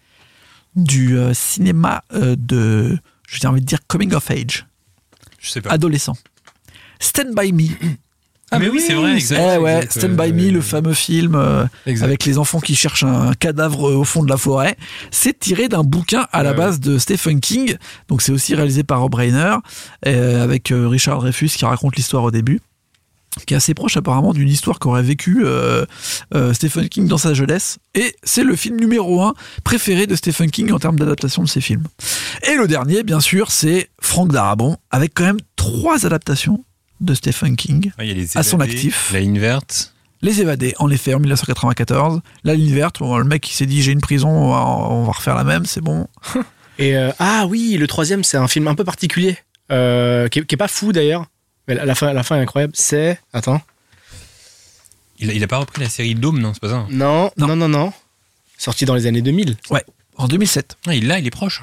du cinéma j'ai envie de dire coming of age. Je sais pas. Adolescent. Stand By Me. Ah mais oui, c'est vrai, exact. Ouais, Stand By Me, le fameux film avec les enfants qui cherchent un cadavre au fond de la forêt. C'est tiré d'un bouquin à la base de Stephen King. Donc c'est aussi réalisé par Rob Reiner avec Richard Dreyfuss qui raconte l'histoire au début, qui est assez proche apparemment d'une histoire qu'aurait vécu Stephen King dans sa jeunesse. Et c'est le film numéro 1 préféré de Stephen King en termes d'adaptation de ses films. Et le dernier, bien sûr, c'est Frank Darabont, avec quand même 3 adaptations de Stephen King à son actif. La ligne verte. Les Évadés, en effet, en 1994. La ligne verte, le mec il s'est dit j'ai une prison, on va refaire la même, c'est bon. Et oui, le 3e, c'est un film un peu particulier, qui est pas fou d'ailleurs, mais la fin est incroyable. C'est... Attends. Il a pas repris la série Dôme, non, c'est pas ça? Non. Sorti dans les années 2000. Ouais, en 2007. Ah, il est proche.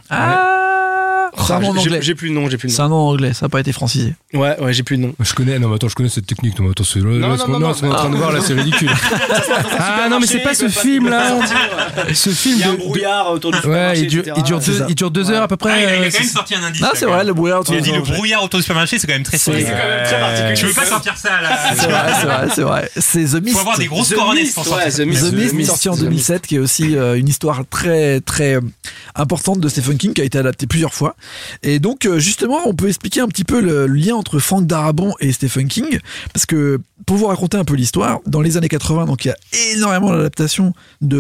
C'est un nom en anglais. J'ai plus le nom. C'est un nom en anglais, ça n'a pas été francisé. Ouais, j'ai plus le nom. Je connais cette technique. Non, attends, on est en train de voir là, c'est ridicule. Non, mais c'est pas ce film là. Ce film. Il y a un brouillard autour du supermarché. Ouais, il dure 2 heures à peu près. Il a quand même sorti un indice. Ah, c'est vrai, le brouillard autour du supermarché. Il a dit le brouillard autour du supermarché, c'est quand même très solide. C'est quand même très particulier. Tu veux pas sortir ça là? C'est vrai. C'est The Mist. Faut avoir des grosses coronettes pour sortir. The Mist, sorti en 2007, qui est aussi une histoire très très importante de Stephen King, qui a été adaptée plusieurs fois. Et donc justement, on peut expliquer un petit peu le lien entre Frank Darabont et Stephen King, parce que pour vous raconter un peu l'histoire, dans les années 80, donc il y a énormément d'adaptations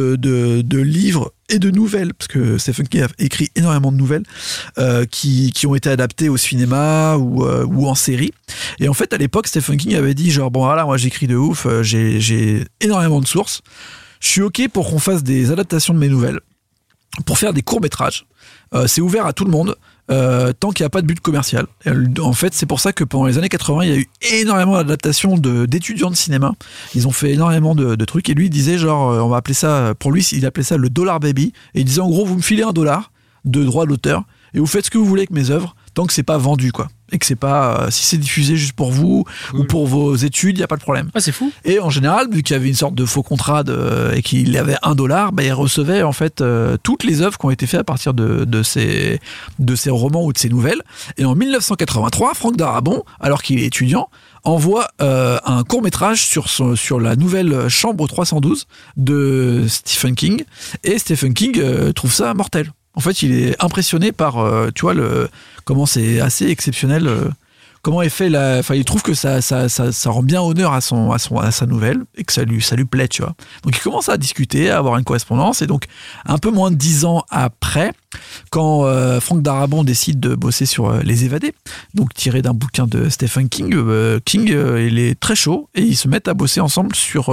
de livres et de nouvelles, parce que Stephen King a écrit énormément de nouvelles qui ont été adaptées au cinéma ou en série. Et en fait, à l'époque, Stephen King avait dit genre, bon voilà, moi j'écris de ouf, j'ai énormément de sources, je suis ok pour qu'on fasse des adaptations de mes nouvelles, pour faire des courts-métrages. C'est ouvert à tout le monde. Tant qu'il n'y a pas de but commercial. En fait, c'est pour ça que pendant les années 80, il y a eu énormément d'adaptations d'étudiants de cinéma. Ils ont fait énormément de trucs. Et lui, il disait genre, on va appeler ça, pour lui, il appelait ça le $, baby. Et il disait en gros, vous me filez $1 de droit d'auteur et vous faites ce que vous voulez avec mes œuvres, tant que c'est pas vendu, quoi. Et que c'est pas, si c'est diffusé juste pour vous ou pour vos études, il n'y a pas de problème. Ah, c'est fou. Et en général, vu qu'il y avait une sorte de faux contrat et qu'il avait $1, il recevait en fait toutes les œuvres qui ont été faites à partir de ces romans ou de ces nouvelles. Et en 1983, Frank Darabont, alors qu'il est étudiant, envoie un court-métrage sur la nouvelle Chambre 312 de Stephen King. Et Stephen King trouve ça mortel. En fait, il est impressionné par, tu vois, comment c'est assez exceptionnel, comment est fait il trouve que ça rend bien honneur à sa nouvelle et que ça lui plaît, tu vois. Donc il commence à discuter, à avoir une correspondance, et donc un peu moins de 10 ans après, quand Frank Darabont décide de bosser sur Les Évadés, donc tiré d'un bouquin de Stephen King, il est très chaud et ils se mettent à bosser ensemble sur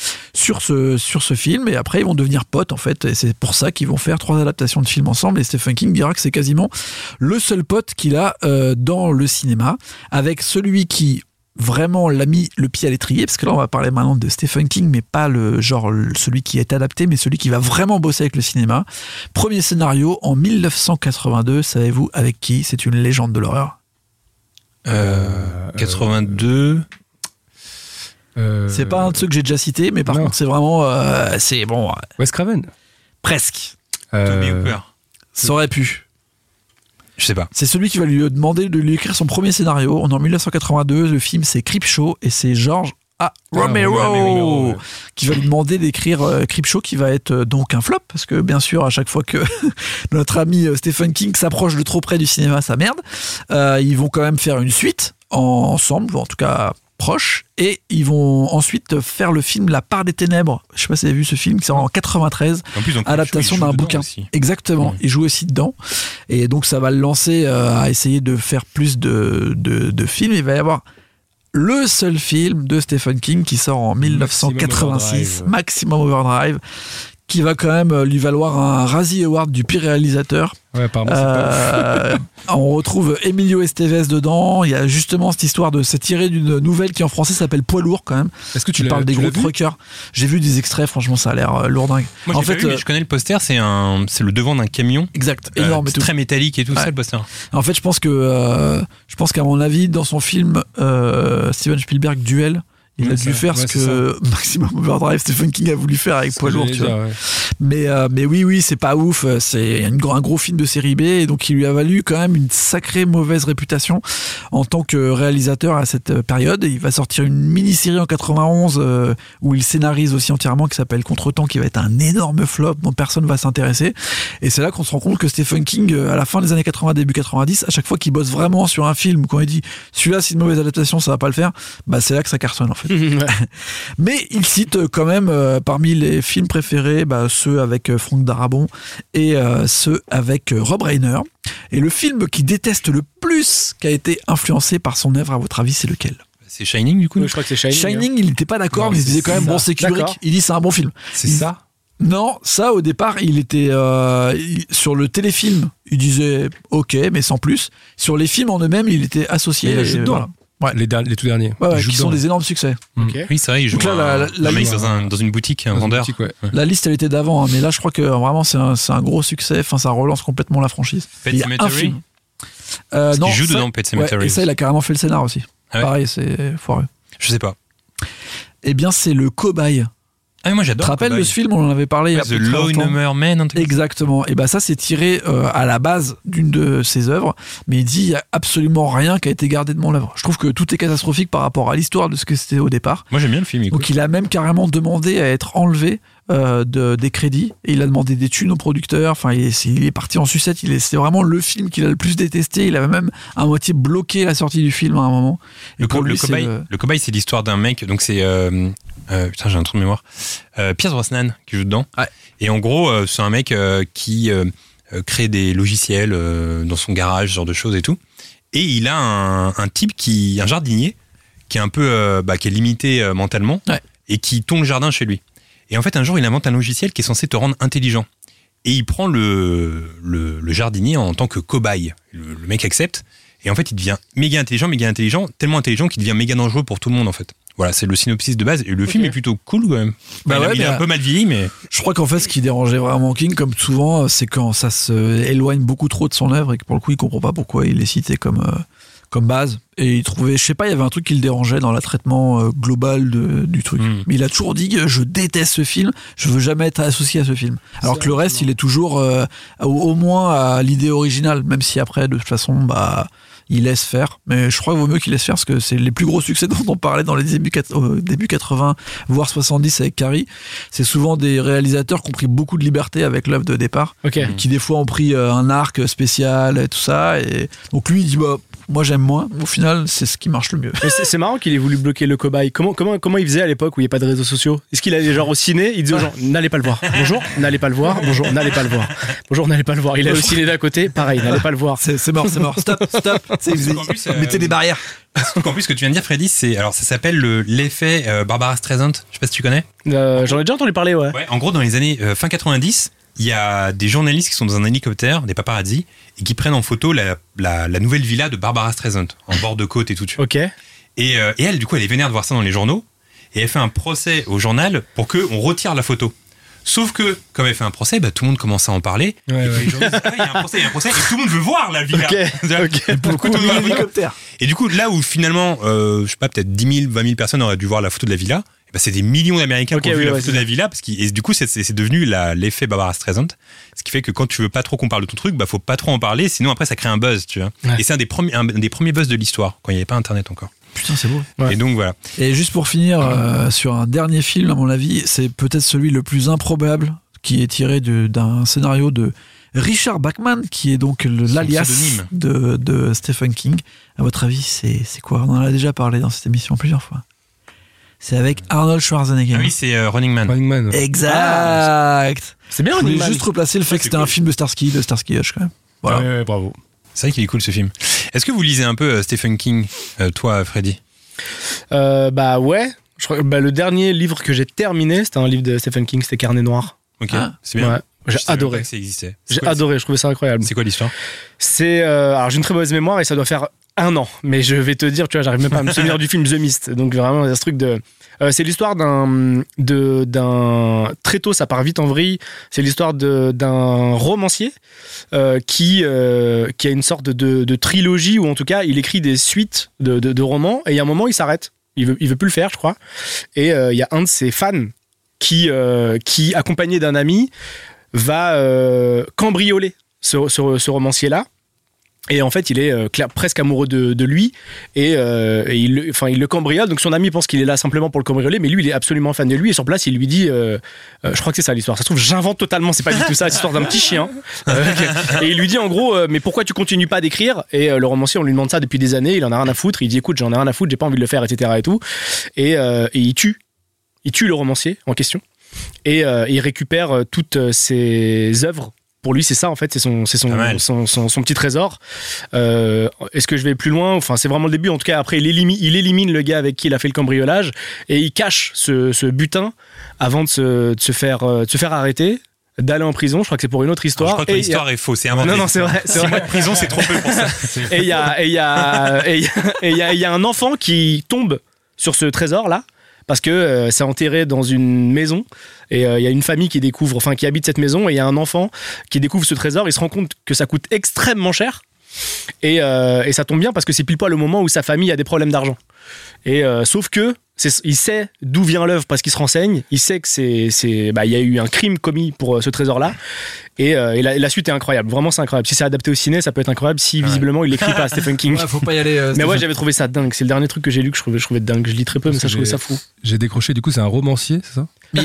ce film, et après ils vont devenir potes en fait, et c'est pour ça qu'ils vont faire 3 adaptations de films ensemble. Et Stephen King dira que c'est quasiment le seul pote qu'il a dans le cinéma, avec celui qui vraiment l'a mis le pied à l'étrier, parce que là on va parler maintenant de Stephen King, mais pas celui qui est adapté, mais celui qui va vraiment bosser avec le cinéma. Premier scénario en 1982, savez-vous avec qui? C'est une légende de l'horreur. 82. C'est pas un de ceux que j'ai déjà cité, mais par contre c'est vraiment c'est bon. Wes Craven. Presque. Toby Hooper. Ça aurait pu. Je sais pas. C'est celui qui va lui demander de lui écrire son premier scénario. On est en 1982. Le film, c'est Creepshow, et c'est George Romero qui va lui demander d'écrire Creepshow, qui va être donc un flop, parce que bien sûr, à chaque fois que notre ami Stephen King s'approche de trop près du cinéma, ça merde. Ils vont quand même faire une suite ensemble, ou en tout cas proche, et ils vont ensuite faire le film La Part des Ténèbres. Je sais pas si vous avez vu ce film, qui sort en 93, en plus, adaptation d'un bouquin aussi. Exactement, il joue aussi dedans, et donc ça va le lancer à essayer de faire plus de films. Il va y avoir le seul film de Stephen King qui sort en 1986, Maximum Overdrive, qui va quand même lui valoir un Razzie Award du pire réalisateur. Ouais, apparemment, c'est pas on retrouve Emilio Estevez dedans. Il y a justement cette histoire c'est tiré d'une nouvelle qui en français s'appelle Poids lourd quand même. Est-ce que tu parles des gros truckers? J'ai vu des extraits, franchement ça a l'air lourdingue. Moi, en fait, vu, mais je connais le poster, c'est le devant d'un camion. Exact, énorme, très métallique et tout, ça le poster. En fait, je pense qu'à mon avis, dans son film Steven Spielberg Duel, Il a dû faire ce que Maximum Overdrive, Stephen King a voulu faire avec Poids Lourd, tu vois. Mais oui, c'est pas ouf. C'est un gros film de série B, et donc il lui a valu quand même une sacrée mauvaise réputation en tant que réalisateur à cette période. Il va sortir une mini-série en 91 où il scénarise aussi entièrement, qui s'appelle Contretemps, qui va être un énorme flop dont personne va s'intéresser. Et c'est là qu'on se rend compte que Stephen King, à la fin des années 80, début 90, à chaque fois qu'il bosse vraiment sur un film, quand il dit celui-là c'est une mauvaise adaptation, ça va pas le faire, c'est là que ça cartonne en fait. Mais il cite quand même parmi les films préférés ceux avec Frank Darabont et ceux avec Rob Reiner. Et le film qu'il déteste le plus, qui a été influencé par son œuvre, à votre avis, c'est lequel ? C'est Shining du coup. Je crois que c'est Shining. Shining, il n'était pas d'accord, mais il disait quand même bon, c'est Kubrick. Il dit c'est un bon film. C'est ça ? Non, ça au départ, il était sur le téléfilm, il disait ok, mais sans plus. Sur les films en eux-mêmes, il était associé. Il joue dedans. Ouais, les tout derniers. Qui sont des énormes succès. Okay. Oui, c'est vrai, il joue un mec dans une boutique, un vendeur. La liste, elle était d'avant, mais là, je crois que vraiment, c'est un gros succès. Enfin, ça relance complètement la franchise. Pet Sematary. Non, il joue dedans, Pet Sematary. Et ça, il a carrément fait le scénar aussi. Ah ouais. Pareil, c'est foireux. Je sais pas. Eh bien, c'est le cobaye. Ah, moi j'adore. Tu te rappelles de ce film, on en avait parlé. The Low Number Man. Exactement. Et ça c'est tiré à la base d'une de ses œuvres, mais il dit il y a absolument rien qui a été gardé de mon œuvre. Je trouve que tout est catastrophique par rapport à l'histoire de ce que c'était au départ. Moi j'aime bien le film. Donc il a même carrément demandé à être enlevé des crédits, et il a demandé des thunes aux producteurs. Enfin, il est parti en sucette. C'est vraiment le film qu'il a le plus détesté. Il avait même à moitié bloqué la sortie du film à un moment. Le cobaye, c'est l'histoire d'un mec. Donc c'est putain, j'ai un trou de mémoire. Pierce Brosnan qui joue dedans. Ouais. Et en gros, c'est un mec qui crée des logiciels dans son garage, ce genre de choses et tout. Et il a un type un jardinier qui est un peu qui est limité mentalement, et qui tond le jardin chez lui. Et en fait, un jour, il invente un logiciel qui est censé te rendre intelligent. Et il prend le jardinier en tant que cobaye. Le mec accepte. Et en fait, il devient méga intelligent, tellement intelligent qu'il devient méga dangereux pour tout le monde, en fait. Voilà, c'est le synopsis de base. Et le film est plutôt cool, quand même. Il est un peu mal vieilli, mais... Je crois qu'en fait, ce qui dérangeait vraiment King, comme souvent, c'est quand ça se éloigne beaucoup trop de son œuvre et que pour le coup, il comprend pas pourquoi il est cité comme base. Et il trouvait, je sais pas, il y avait un truc qui le dérangeait dans le traitement global du truc. Mais il a toujours dit je déteste ce film, je veux jamais être associé à ce film. Alors que le reste, il est toujours au moins à l'idée originale, même si après, de toute façon, il laisse faire. Mais je crois qu'il vaut mieux qu'il laisse faire, parce que c'est les plus gros succès dont on parlait dans les début 80, voire 70 avec Carrie. C'est souvent des réalisateurs qui ont pris beaucoup de liberté avec l'œuvre de départ, qui des fois ont pris un arc spécial et tout ça. Et donc lui, il dit moi j'aime moins. Au final, c'est ce qui marche le mieux. C'est marrant qu'il ait voulu bloquer le cobaye. Comment il faisait à l'époque où il n'y a pas de réseaux sociaux ? Est-ce qu'il allait genre au ciné, il disait aux gens n'allez pas le voir. Bonjour, n'allez pas le voir. Bonjour, n'allez pas le voir. Bonjour, n'allez pas le voir. Il allait au ciné d'à côté, pareil, n'allez pas le voir. C'est mort. Stop. Mettez des barrières. En plus, ce que tu viens de dire, Freddy, ça s'appelle l'effet Barbara Streisand. Je sais pas si tu connais. J'en ai déjà entendu parler, ouais. En gros, dans les années fin 90, il y a des journalistes qui sont dans un hélicoptère, des paparazzi, et qui prennent en photo la nouvelle villa de Barbara Streisand, en bord de côte et tout. Ok. Et elle, du coup, elle est vénère de voir ça dans les journaux, et elle fait un procès au journal pour qu'on retire la photo. Sauf que, comme elle fait un procès, tout le monde commence à en parler. Et les journalistes disent, il y a un procès, et tout le monde veut voir la villa. Beaucoup de l'hélicoptère. Et du coup, là où finalement, je sais pas, peut-être 10 000, 20 000 personnes auraient dû voir la photo de la villa, c'est des millions d'Américains qui ont vu la photo de la villa, et du coup, c'est devenu l'effet Barbara Streisand. Ce qui fait que quand tu veux pas trop qu'on parle de ton truc, faut pas trop en parler, sinon après ça crée un buzz, tu vois. Ouais. Et c'est un des premiers buzz de l'histoire, quand il n'y avait pas Internet encore. Putain, c'est beau. Ouais. Et donc voilà. Et juste pour finir sur un dernier film, à mon avis, c'est peut-être celui le plus improbable, qui est tiré d'un scénario de Richard Bachman, qui est donc l'alias de Stephen King. À votre avis, c'est quoi ? On en a déjà parlé dans cette émission plusieurs fois. C'est avec Arnold Schwarzenegger. Ah oui, c'est Running Man. Ouais. Exact. C'est bien Running Man. Je voulais juste replacer le fait que c'était un film de Starsky Hutch quand même. Voilà. Ouais, bravo. C'est vrai qu'il est cool ce film. Est-ce que vous lisez un peu Stephen King, toi, Freddy ? Ouais. Je crois, le dernier livre que j'ai terminé, c'était un livre de Stephen King, c'était Carnet Noir. Ok, c'est bien. Ouais. J'ai adoré. Que ça existait. J'ai adoré, je trouvais ça incroyable. C'est quoi l'histoire ? Alors j'ai une très mauvaise mémoire et ça doit faire 1 an, mais je vais te dire, tu vois, j'arrive même pas à me souvenir du film The Mist. Donc vraiment, il y a ce truc de... c'est l'histoire d'un... Très tôt, ça part vite en vrille. C'est l'histoire d'un romancier qui a une sorte de trilogie, ou en tout cas, il écrit des suites de romans, et il y a un moment, il s'arrête. Il veut plus le faire, je crois. Et il y a un de ses fans qui accompagné d'un ami, va cambrioler ce romancier-là. Et en fait, il est presque amoureux de lui et il le cambriole. Donc son ami pense qu'il est là simplement pour le cambrioler, mais lui, il est absolument fan de lui. Et sur place, il lui dit, je crois que c'est ça l'histoire. Ça se trouve, j'invente totalement. C'est pas du tout ça, c'est l'histoire d'un petit chien. Et il lui dit en gros, mais pourquoi tu continues pas d'écrire ? Et le romancier, on lui demande ça depuis des années. Il en a rien à foutre. Il dit, écoute, j'en ai rien à foutre, j'ai pas envie de le faire, etc. Et tout. Et il tue le romancier en question. Et il récupère toutes ses œuvres. Pour lui, c'est ça, en fait, c'est son petit trésor. Est-ce que je vais plus loin ? Enfin, c'est vraiment le début. En tout cas, après, il élimine le gars avec qui il a fait le cambriolage et il cache ce butin avant de se faire arrêter, d'aller en prison. Je crois que c'est pour une autre histoire. Alors, je crois que l'histoire est fausse, c'est inventé. Non, c'est vrai. 6 mois de prison, c'est trop peu pour ça. Et il y a un enfant qui tombe sur ce trésor-là. Parce que c'est enterré dans une maison et il y a une famille qui habite cette maison et il y a un enfant qui découvre ce trésor. Il se rend compte que ça coûte extrêmement cher et ça tombe bien parce que c'est pile poil le moment où sa famille a des problèmes d'argent. Et sauf que il sait d'où vient l'œuvre parce qu'il se renseigne. Il sait que il y a eu un crime commis pour ce trésor-là. Et la suite est incroyable. Vraiment, c'est incroyable. Si c'est adapté au ciné, ça peut être incroyable. Si visiblement il l'écrit pas, Stephen King. Ouais, faut pas y aller. Mais ouais, j'avais trouvé ça dingue. C'est le dernier truc que j'ai lu que je trouvais dingue. Je lis très peu, mais ça, je trouvais ça fou. J'ai décroché. Du coup, c'est un romancier, c'est ça ? C'est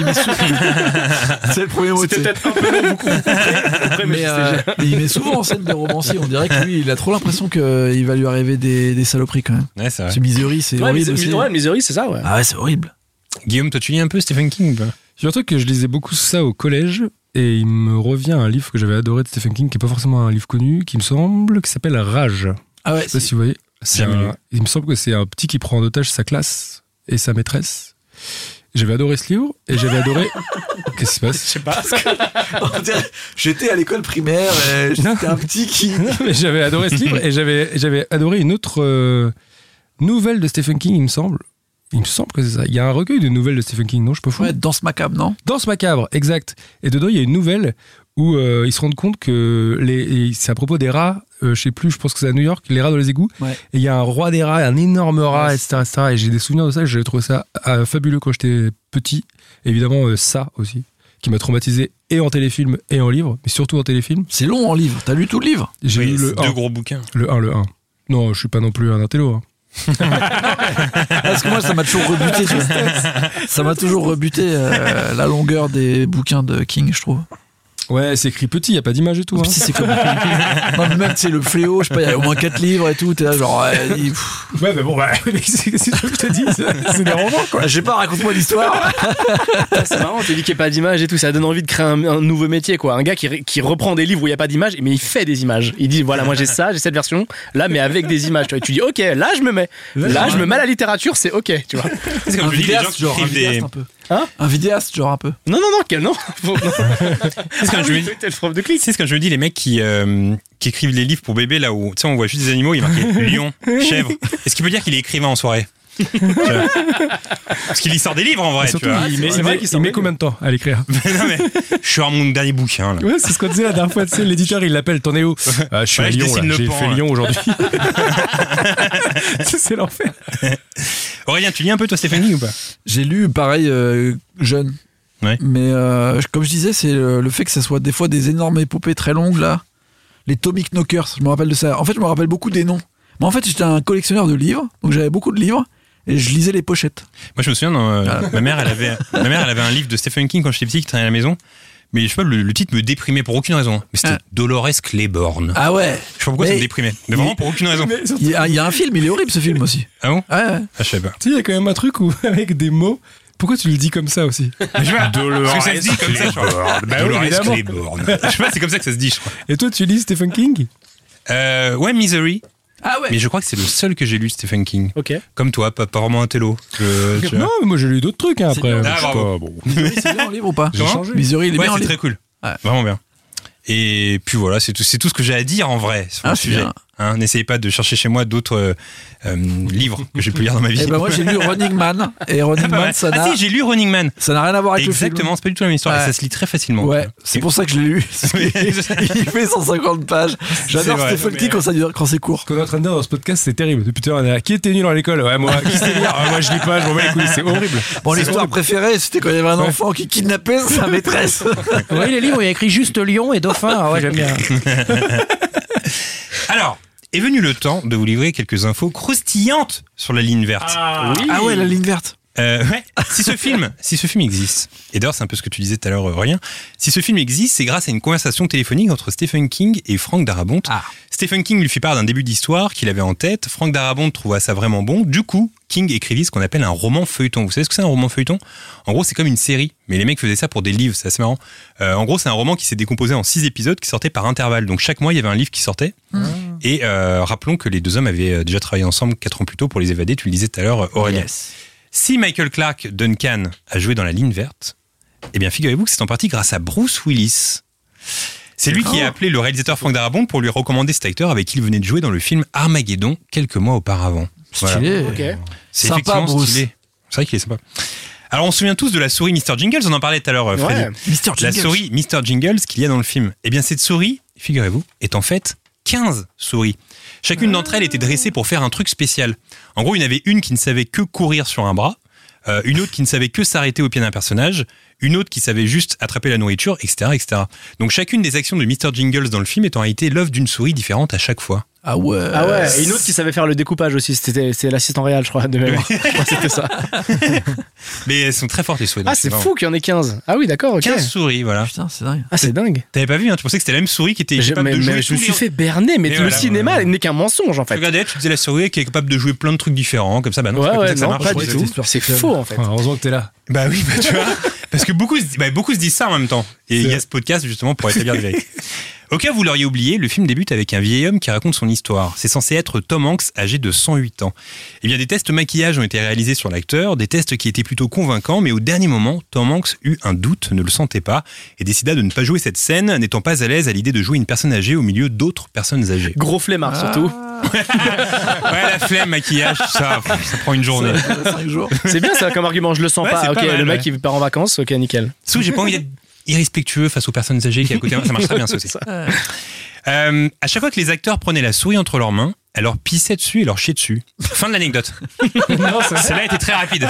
le premier mot. C'était peut-être un peu beaucoup. Mais il met souvent en scène des romanciers. On dirait que lui, il a trop l'impression qu'il va lui arriver des saloperies quand même. Ouais, c'est vrai. Ce Misery, c'est horrible aussi. Ouais, Misery, c'est ça, ouais. Ah ouais, c'est horrible. Guillaume, toi, tu lis un peu Stephen King ou pas ? J'ai un truc que je lisais beaucoup ça au collège et il me revient un livre que j'avais adoré de Stephen King, qui n'est pas forcément un livre connu, qui me semble, qui s'appelle Rage. Ah ouais. Je sais pas si vous voyez. Il me semble que c'est un petit qui prend en otage sa classe et sa maîtresse. J'avais adoré ce livre et j'avais adoré. Qu'est-ce qui se passe ? Je sais pas. J'étais à l'école primaire et j'étais un petit qui. Mais j'avais adoré ce livre et j'avais adoré une autre nouvelle de Stephen King, il me semble. Il me semble que c'est ça. Il y a un recueil de nouvelles de Stephen King, non ? Je peux fou. Ouais, Danse macabre, non ? Danse macabre, exact. Et dedans, il y a une nouvelle où ils se rendent compte que c'est à propos des rats. Je sais plus, je pense que c'est à New York, les rats dans les égouts. Ouais. Et il y a un roi des rats, un énorme rat, etc., etc. Et j'ai des souvenirs de ça. J'avais trouvé ça fabuleux quand j'étais petit. Évidemment, ça aussi, qui m'a traumatisé et en téléfilm et en livre, mais surtout en téléfilm. C'est long en livre. T'as lu tout le livre ? J'ai lu le 1. 2 gros bouquins. Le 1. Non, je suis pas non plus un intello. Hein. Parce que moi, ça m'a toujours rebuté. Ça m'a toujours rebuté la longueur des bouquins de King, je trouve. Ouais, c'est écrit petit, il n'y a pas d'image et tout. Hein. Petit, c'est comme. Non, mais même, c'est le fléau, je sais pas, il y a au moins 4 livres et tout. T'es là, genre. Ouais, mais bon, c'est ce que je te dis, c'est des romans, quoi. Je sais pas, raconte-moi l'histoire. C'est marrant, tu dis qu'il n'y a pas d'image et tout. Ça donne envie de créer un nouveau métier, quoi. Un gars qui reprend des livres où il n'y a pas d'image, mais il fait des images. Il dit, voilà, moi j'ai cette version, là, mais avec des images. Tu vois, et tu dis, ok, là, je me mets. Là, je me mets à la littérature, c'est ok, tu vois. C'est comme je dis, les gens qui écrivent des. Un vidéaste, genre un peu. Non. C'est quand je me dis. C'est ce que je me dis, les mecs qui écrivent les livres pour bébés, là où, tu sais, on voit juste des animaux, il est marqué lion, chèvre. Est-ce qu'il peut dire qu'il est écrivain en soirée ? Parce qu'il y sort des livres en vrai. Surtout, tu vois. il met combien de temps à l'écrire ? Non mais je suis à mon dernier bouquin là. Ouais, c'est ce qu'on disait la dernière fois. Tu sais, l'éditeur il l'appelle, t'en es où ? Je suis à Lyon, là. J'ai fait Lyon aujourd'hui. C'est l'enfer. Aurélien, tu lis un peu toi Stephen King ou pas ? J'ai lu pareil jeune. Ouais. Mais comme je disais, c'est le fait que ça soit des fois des énormes épopées très longues là. Les Tommy Knockers, je me rappelle de ça. En fait, je me rappelle beaucoup des noms. Mais en fait, j'étais un collectionneur de livres, donc j'avais beaucoup de livres. Et je lisais les pochettes. Moi, je me souviens, ma mère, elle avait un livre de Stephen King quand j'étais petit qui traînait à la maison. Mais je sais pas, le titre me déprimait pour aucune raison. Mais c'était Dolores Claiborne. Ah ouais. Je sais pas pourquoi ça me déprimait. Mais vraiment pour aucune raison. Il y a un film, il est horrible ce film aussi. Ah bon ? Ouais. Ah, je sais pas. Tu sais, il y a quand même un truc où, avec des mots. Pourquoi tu le dis comme ça aussi ? Je sais pas, Dolores ça se dit comme ça, je crois. Dolores Claiborne. Je sais pas, c'est comme ça que ça se dit, je crois. Et toi, tu lis Stephen King ? Ouais, Misery. Ah ouais. Mais je crois que c'est le seul que j'ai lu Stephen King. Ok. Comme toi, pas vraiment un télo. Non, mais moi j'ai lu d'autres trucs hein, après. Ah, bravo. Misery, c'est bien en livre ou pas ? J'ai changé. Misery, il est bien en c'est livre. très cool. Ouais. Vraiment bien. Et puis voilà, c'est tout ce que j'ai à dire en vrai sur le sujet. Hein, n'essayez pas de chercher chez moi d'autres livres que j'ai pu lire dans ma vie. Moi j'ai lu Running Man et Running Man ça n'a. Ah si, j'ai lu Running Man. Ça n'a rien à voir avec Exactement, le film. c'est pas du tout la même histoire. Ouais. Et ça se lit très facilement. Ouais, c'est pour ça que je l'ai lu. Il fait 150 pages. J'adore Stephen King quand c'est court. Ce qu'on est en train de dire dans ce podcast, c'est terrible. Depuis tout à l'heure, on est là. Qui était nul à l'école? Ouais, moi. Qui sait lire? Moi, je lis pas, je m'en bats les couilles. C'est horrible. Bon, l'histoire préférée, c'était quand il y avait un enfant qui kidnappait sa maîtresse. Oui, les livres, il y a écrit juste lion et dauphin. Ah ouais, j'aime bien. Alors, est venu le temps de vous livrer quelques infos croustillantes sur la ligne verte. Ah ouais, la ligne verte. Ouais. Si ce film existe, et d'ailleurs c'est un peu ce que tu disais tout à l'heure, rien. Si ce film existe, c'est grâce à une conversation téléphonique entre Stephen King et Frank Darabont. Stephen King lui fit part d'un début d'histoire qu'il avait en tête. Frank Darabont trouva ça vraiment bon. Du coup, King écrivit ce qu'on appelle un roman feuilleton. Vous savez ce que c'est un roman feuilleton? En gros, c'est comme une série, mais les mecs faisaient ça pour des livres, c'est assez marrant. En gros, c'est un roman qui s'est décomposé en 6 épisodes qui sortaient par intervalle. Donc chaque mois, il y avait un livre qui sortait. Et rappelons que les deux hommes avaient déjà travaillé ensemble 4 ans plus tôt pour Les Évadés. Tu le disais tout à l'heure, Aurélien. Yes. Si Michael Clarke Duncan a joué dans la ligne verte, eh bien figurez-vous que c'est en partie grâce à Bruce Willis. C'est lui qui a appelé le réalisateur Frank Darabont pour lui recommander cet acteur avec qui il venait de jouer dans le film Armageddon quelques mois auparavant. Stylé. Ok. C'est Sympa, effectivement Bruce. stylé. C'est vrai qu'il est sympa. Alors on se souvient tous de la souris Mr. Jingles, on en parlait tout à l'heure, Freddy. Ouais. Mr. La Jingles. souris Mr. Jingles qu'il y a dans le film. Eh bien cette souris, figurez-vous, est en fait 15 souris. Chacune d'entre elles était dressée pour faire un truc spécial. En gros, il y en avait une qui ne savait que courir sur un bras, une autre qui ne savait que s'arrêter au pied d'un personnage, une autre qui savait juste attraper la nourriture, etc., etc. Donc chacune des actions de Mr. Jingles dans le film est en réalité l'œuvre d'une souris différente à chaque fois. Ah ouais. Ah ouais, et une autre qui savait faire le découpage aussi, c'est l'assistant réel, je crois, de mémoire. Je crois que c'était ça. Mais elles sont très fortes les souris. donc Ah, c'est marrant. fou qu'il y en ait 15. Ah oui, d'accord, ok. 15 souris, voilà. Putain, c'est dingue. Ah, c'est dingue. T'avais pas vu, hein, tu pensais que c'était la même souris qui était Je, capable de jouer mais je tous me suis les... fait berner, mais Et le voilà, cinéma voilà. n'est qu'un mensonge en Tu fait. regardais, tu disais la souris qui est capable de jouer plein de trucs différents, comme ça, bah non, c'est pas comme ça que ça non, marche. pas Je du crois que tout. C'est faux en fait. Heureusement que t'es là. Bah oui, bah tu vois, parce que beaucoup se disent ça en même temps. Et il y a ce podcast justement pour établir des vérités. Au cas où vous l'auriez oublié, le film débute avec un vieil homme qui raconte son histoire. C'est censé être Tom Hanks, âgé de 108 ans. Eh bien, des tests maquillage ont été réalisés sur l'acteur, des tests qui étaient plutôt convaincants, mais au dernier moment, Tom Hanks eut un doute, ne le sentait pas, et décida de ne pas jouer cette scène, n'étant pas à l'aise à l'idée de jouer une personne âgée au milieu d'autres personnes âgées. Gros flemmard surtout. Ouais, la flemme, maquillage, tout ça, ça prend une journée. 5 jours. C'est bien ça comme argument, je le sens Ouais, pas. c'est Ok, pas mal, le mec ouais. il part en vacances, ok, nickel. Sauf que j'ai pas envie d'être irrespectueux face aux personnes âgées qui est à côté, ça marche très bien ça aussi. À chaque fois que les acteurs prenaient la souris entre leurs mains, elle leur pissait dessus et leur chiait dessus. Fin de l'anecdote. Non, celle-là était très rapide.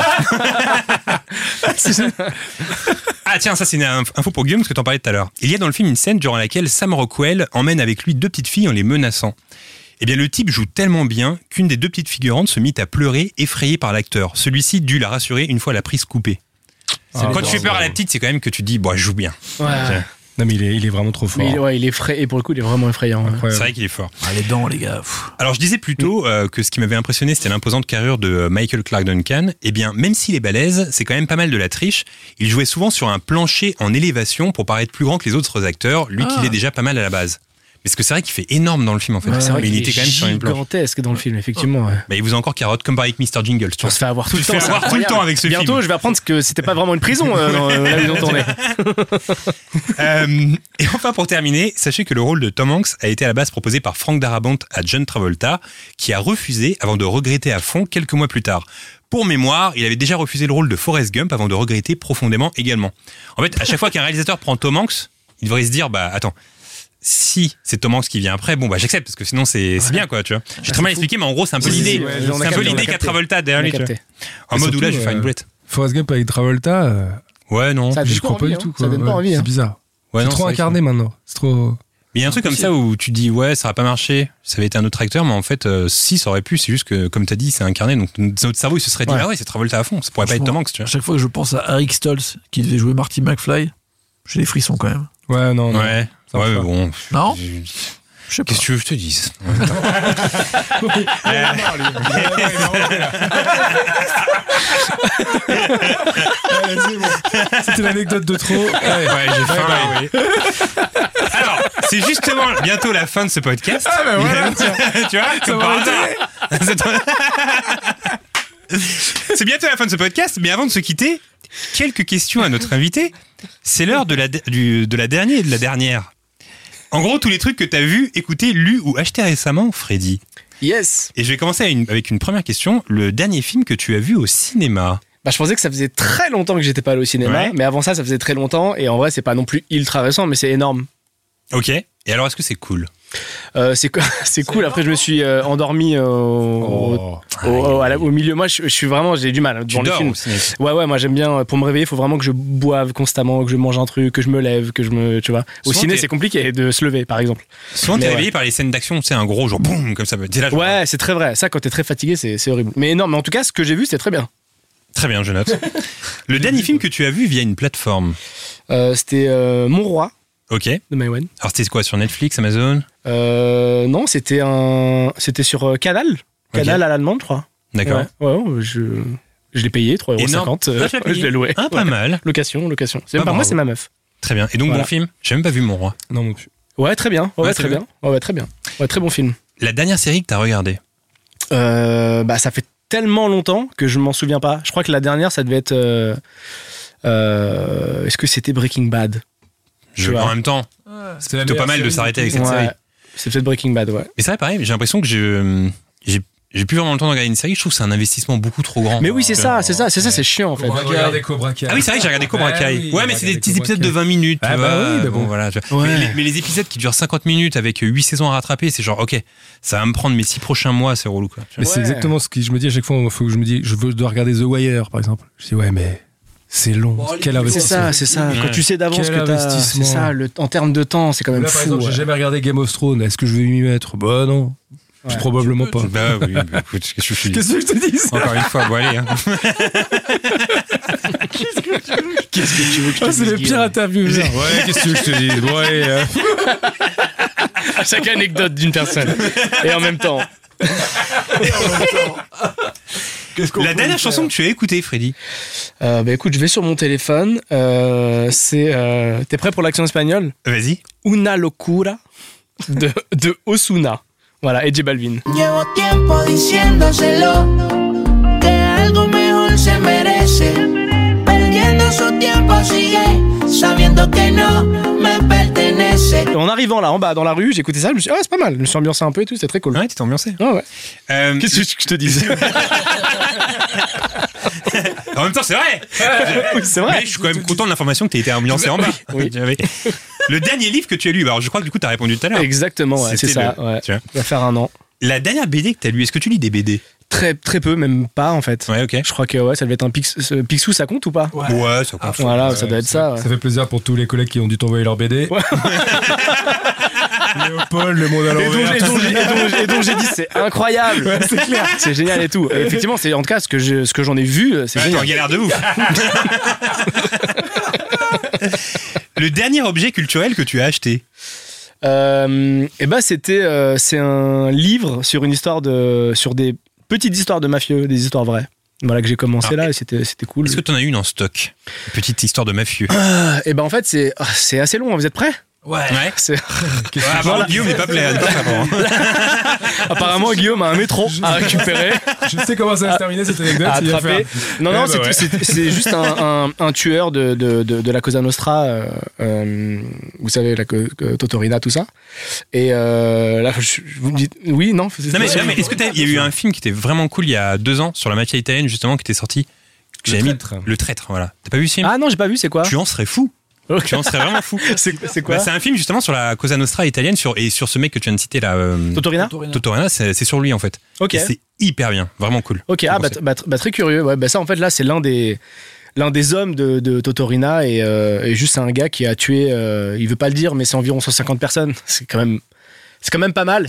Ah tiens, ça c'est une info pour Guillaume parce que t'en parlais tout à l'heure. Il y a dans le film une scène durant laquelle Sam Rockwell emmène avec lui 2 petites filles en les menaçant. Eh bien, le type joue tellement bien qu'une des 2 petites figurantes se mit à pleurer, effrayée par l'acteur. Celui-ci dut la rassurer une fois la prise coupée. Quand tu fais peur à la petite, c'est quand même que tu te dis, bon, je joue bien. Ouais. Non, mais il est vraiment trop fort. Mais il est frais et pour le coup il est vraiment effrayant. Incroyable. C'est vrai qu'il est fort. Ah, les dents, les gars. Pff. Alors, je disais plus tôt que ce qui m'avait impressionné, c'était l'imposante carrure de Michael Clarke Duncan. Eh bien, même s'il est balèze, c'est quand même pas mal de la triche. Il jouait souvent sur un plancher en élévation pour paraître plus grand que les autres acteurs, lui qui est déjà pas mal à la base. Parce que c'est vrai qu'il fait énorme dans le film en fait. C'est vrai Mais il qu'il était est quand même sur une planche. gigantesque dans le film, effectivement. Ouais. Bah, il vous a encore carotte comme avec Mr. Jingles. Tu On vois. se fait avoir tout le Tu te temps. fais c'est avoir tout le incroyable. temps avec ce Bientôt, film. je vais apprendre que c'était pas vraiment une prison là où ils ont tourné. Et enfin, pour terminer, sachez que le rôle de Tom Hanks a été à la base proposé par Frank Darabont à John Travolta, qui a refusé avant de regretter à fond quelques mois plus tard. Pour mémoire, il avait déjà refusé le rôle de Forrest Gump avant de regretter profondément également. En fait, à chaque fois qu'un réalisateur prend Tom Hanks, il devrait se dire, bah attends, si c'est Tom Hanks qui vient après, bon bah j'accepte parce que sinon c'est bien quoi, tu vois. J'ai très mal expliqué, mais en gros c'est un peu l'idée. ouais, C'est on a un peu capté, on a l'idée qu'a capté. Travolta derrière lui. On a tu vois. capté. En Et mode où là surtout, je vais faire une boulette. Forrest Gump avec Travolta, Ouais non. Ça j'y donne crois pas pas envie, du tout. hein. Quoi. Ça donne pas envie. C'est hein. bizarre. Ouais, C'est non, trop vrai incarné maintenant. C'est trop. Mais il y a un truc comme ça où tu dis ouais ça va pas marcher, ça avait été un autre acteur, mais en fait si ça aurait pu, c'est juste que comme t'as dit c'est incarné, donc notre cerveau il se serait dit Ouais. ah ouais c'est Travolta à fond, ça pourrait pas être Tom Hanks tu À vois. chaque fois que je pense à Eric Stoltz, qui devait jouer Marty McFly, j'ai des frissons quand même. Ouais, non. Ouais, Ça ouais va. bon. Non Je- Je sais pas. Qu'est-ce que tu veux que je te dise C'était l'anecdote de trop. Ouais, j'ai faim. Alors, c'est justement bientôt la fin de ce podcast. Ah ben voilà, tu vois, comme par hasard. C'est bientôt la fin de ce podcast, mais avant de se quitter, quelques questions à notre invité. C'est l'heure de la dernière. En gros, tous les trucs que t'as vus, écoutés, lus ou achetés récemment, Freddy. Yes. Et je vais commencer avec une première question. Le dernier film que tu as vu au cinéma? Bah, je pensais que ça faisait très longtemps que j'étais pas allé au cinéma, mais avant ça faisait très longtemps. Et en vrai, c'est pas non plus ultra récent, mais c'est énorme. Ok. Et alors, est-ce que c'est cool? C'est cool. Après, je me suis endormi au milieu. Moi, je suis vraiment, j'ai du mal devant les films. Ouais, moi j'aime bien. Pour me réveiller, il faut vraiment que je boive constamment, que je mange un truc, que je me lève, tu vois. Au ciné, c'est compliqué de se lever, par exemple. Souvent, t'es réveillé par les scènes d'action, c'est un gros genre boum comme ça. Là, ouais, c'est très vrai. Ça, quand t'es très fatigué, c'est horrible. Mais non, mais en tout cas, ce que j'ai vu, c'était très bien. Très bien, je note. Le dernier film que tu as vu via une plateforme? C'était Mon Roi. Ok. De Maïwenn. Alors c'était quoi, sur Netflix, Amazon? Non, c'était sur Canal. Canal à l'allemande, je crois. D'accord. Ouais, je l'ai payé 3,50€. Je l'ai loué. Ah, pas mal. Location. Moi, c'est ma meuf. Très bien. Et donc, bon film? J'ai même pas vu Mon Roi. Non, non plus. Ouais, très bien. Ouais, très bien. Ouais, très bien. Ouais, très bon film. La dernière série que t'as regardée? Ça fait tellement longtemps que je m'en souviens pas. Je crois que la dernière, ça devait être... est-ce que c'était Breaking Bad? En même temps, c'est plutôt pas mal de s'arrêter avec cette série. C'est peut-être Breaking Bad, ouais. Mais c'est vrai, pareil, j'ai l'impression que j'ai plus vraiment le temps de regarder une série. Je trouve que c'est un investissement beaucoup trop grand. Mais oui, c'est ça, c'est chiant en fait. Cobra Kai. Ah oui, c'est vrai que j'ai regardé Cobra Kai. Ouais, mais c'est des petits épisodes de 20 minutes. Ah bah oui, bon voilà. Ouais. Mais les épisodes qui durent 50 minutes avec 8 saisons à rattraper, c'est genre, ok, ça va me prendre mes 6 prochains mois, c'est relou quoi. Mais c'est exactement ce que je me dis à chaque fois. Il faut que je me dis, je dois regarder The Wire par exemple. Je dis ouais, mais c'est long. Quel investissement. C'est ça. Quand tu sais d'avance Quel que t'as, c'est ça. En termes de temps, c'est quand même là, fou. par exemple, j'ai jamais regardé Game of Thrones. Est-ce que je vais m'y mettre? Bah non. Ouais. Probablement pas. Bah oui, écoute, qu'est-ce que je te dis? Qu'est-ce que je te dis? Encore une fois, bon allez. Hein. Qu'est-ce que tu veux que je te dise? C'est les pires interviews. Ouais, qu'est-ce que tu veux que je te dise? Ouais. Chaque anecdote d'une personne. Et en même temps. La dernière chanson que tu as écoutée, Freddy? Écoute, je vais sur mon téléphone. T'es prêt pour l'action espagnole? Vas-y. Una locura de Ozuna. Voilà, et J Balvin. Llevo tiempo diciéndoselo que algo mejor se merece. Perdiendo su tiempo sigue sabiendo que no me pertenece. Et en arrivant là en bas dans la rue, j'ai écouté ça, je me suis dit, c'est pas mal. Je me suis ambiancé un peu et tout, c'était très cool. Ouais, tu t'es ambiancé. Ouais. Qu'est-ce que je te disais? En même temps, c'est vrai. Oui, c'est vrai. Mais je suis quand même content de l'information que tu as été ambiancé en bas. Oui. Le dernier livre que tu as lu, alors je crois que du coup tu as répondu tout à l'heure. Exactement, ouais, c'est ça. Ouais. Il va faire 1 an. La dernière BD que tu as lu, est-ce que tu lis des BD? Très peu, même pas en fait. Ouais, ok. Je crois que ça devait être un Picsou, ça compte ou pas? Ouais, ça compte. Voilà, ça doit être ça. Ouais. Ça fait plaisir pour tous les collègues qui ont dû t'envoyer leur BD. Ouais. Léopold, Le Monde à l'envers. Et donc j'ai dit c'est incroyable, ouais, c'est clair, c'est génial et tout. Et effectivement, c'est en tout cas ce que j'en ai vu, c'est génial. T'es en galère de ouf. Le dernier objet culturel que tu as acheté? C'est un livre sur sur des petites histoires de mafieux, des histoires vraies. Voilà que j'ai commencé là et c'était cool. Est-ce que tu en as une en stock? Une petite histoire de mafieux. En fait c'est assez long. Vous êtes prêts? Ouais. Voilà. Guillaume n'est pas prêt. Apparemment, Guillaume a un métro à récupérer. Je sais comment ça va se terminer cette anecdote. À attraper. Non, c'est juste un tueur de la Cosa Nostra. Vous savez, la Totorina, tout ça. Et là, vous me dites, oui, non. Mais est-ce que il y a eu un film qui était vraiment cool il y a 2 ans sur la mafia italienne justement qui était sorti? Le Traître, voilà. T'as pas vu ce film? Ah non, j'ai pas vu. C'est quoi? Tu en serais fou. Tu en serais vraiment fou. C'est quoi? C'est un film justement sur la Cosa Nostra italienne et sur ce mec que tu viens de citer là. Totorina, c'est sur lui en fait. Ok. Et c'est hyper bien, vraiment cool. Ok, très curieux. Ouais, ça en fait là c'est l'un des hommes de Totorina et juste c'est un gars qui a tué, il veut pas le dire, mais c'est environ 150 personnes. C'est quand même pas mal.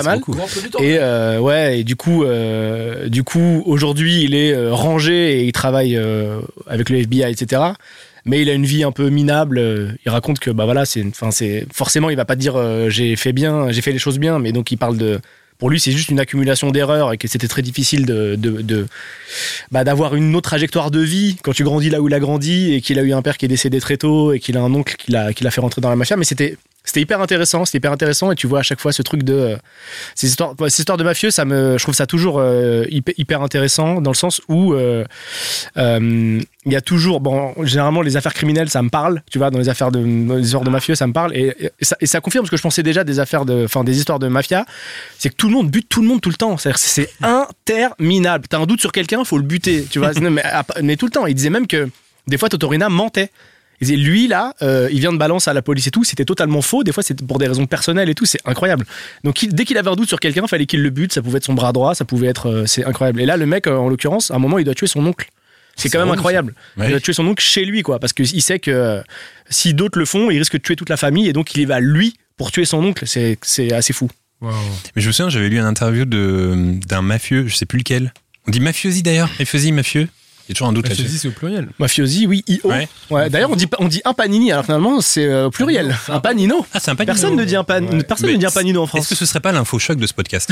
Et du coup aujourd'hui il est rangé et il travaille avec le FBI, etc. Mais il a une vie un peu minable. Il raconte que c'est forcément il va pas dire j'ai fait les choses bien, mais donc il parle pour lui c'est juste une accumulation d'erreurs et que c'était très difficile d'avoir une autre trajectoire de vie quand tu grandis là où il a grandi et qu'il a eu un père qui est décédé très tôt et qu'il a un oncle qui l'a fait rentrer dans la mafia. Mais c'était C'était hyper intéressant et tu vois à chaque fois ce truc de ces histoires de mafieux, je trouve ça toujours hyper intéressant dans le sens où il y a toujours généralement les affaires criminelles ça me parle, tu vois, dans les histoires de mafieux ça me parle et ça confirme ce que je pensais déjà des histoires de mafia, c'est que tout le monde bute tout le monde tout le temps, c'est interminable. T'as un doute sur quelqu'un, faut le buter, tu vois, mais tout le temps. Il disait même que des fois Totorina mentait. Il disait, lui là, il vient de balance à la police et tout, c'était totalement faux, des fois c'était pour des raisons personnelles et tout, c'est incroyable. Donc dès qu'il avait un doute sur quelqu'un, fallait qu'il le bute, ça pouvait être son bras droit, ça pouvait être, c'est incroyable. Et là le mec, en l'occurrence, à un moment il doit tuer son oncle. C'est quand même incroyable. Ouais. Il doit tuer son oncle chez lui, quoi, parce qu'il sait que si d'autres le font, il risque de tuer toute la famille et donc il y va lui pour tuer son oncle, c'est assez fou. Wow. Mais je me souviens, j'avais lu une interview d'un mafieux, je sais plus lequel. On dit mafiosi d'ailleurs, mafieux. Il y a toujours un doute là-dessus. Mafiosi, c'est au pluriel. Mafiosi, oui, I-O. Ouais. D'ailleurs, on dit un panini, alors finalement, c'est pluriel. Un panino. Ah, c'est un panino. Personne ne dit un panino en France. Est-ce que ce serait pas l'info choc de ce podcast?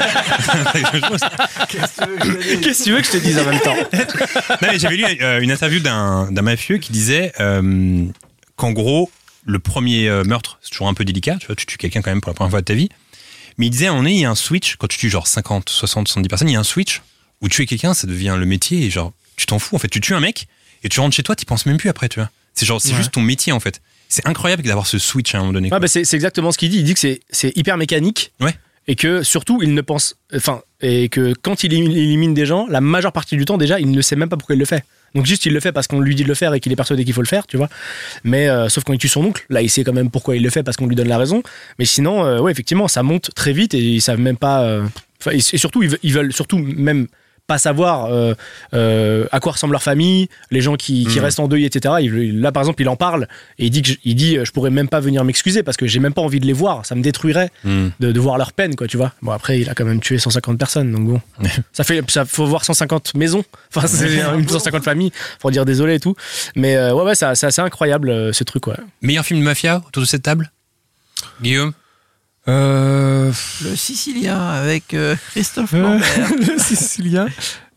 Qu'est-ce que tu veux que je te dise en même temps? Non, mais j'avais lu une interview d'un mafieux qui disait qu'en gros, le premier meurtre, c'est toujours un peu délicat. Tu vois, tu tues quelqu'un quand même pour la première fois de ta vie. Mais il disait, il y a un switch, quand tu tues genre 50, 60, 70 personnes, il y a un switch où tuer quelqu'un, ça devient le métier et genre, tu t'en fous, en fait. Tu tues un mec et tu rentres chez toi, t'y penses même plus après, tu vois. C'est juste ton métier, en fait. C'est incroyable d'avoir ce switch à un moment donné. Ah, bah c'est exactement ce qu'il dit. Il dit que c'est hyper mécanique. Ouais. Et que surtout, il ne pense. Et que quand il élimine des gens, la majeure partie du temps, déjà, il ne sait même pas pourquoi il le fait. Donc juste, il le fait parce qu'on lui dit de le faire et qu'il est persuadé qu'il faut le faire, tu vois. Mais sauf quand il tue son oncle, là, il sait quand même pourquoi il le fait parce qu'on lui donne la raison. Mais sinon, ouais, effectivement, ça monte très vite et ils savent même pas. Et surtout, ils veulent surtout même pas savoir à quoi ressemble leur famille, les gens qui restent en deuil, etc. Là, par exemple, il en parle et il dit je pourrais même pas venir m'excuser parce que j'ai même pas envie de les voir, ça me détruirait de voir leur peine, quoi, tu vois. Bon, après, il a quand même tué 150 personnes, donc bon, ça faut voir 150 maisons, enfin, c'est 150 familles, faut dire désolé et tout. Mais ouais, c'est assez incroyable ce truc, ouais. Meilleur film de mafia autour de cette table, Guillaume? Le Sicilien avec Christophe Lambert. Le Sicilien.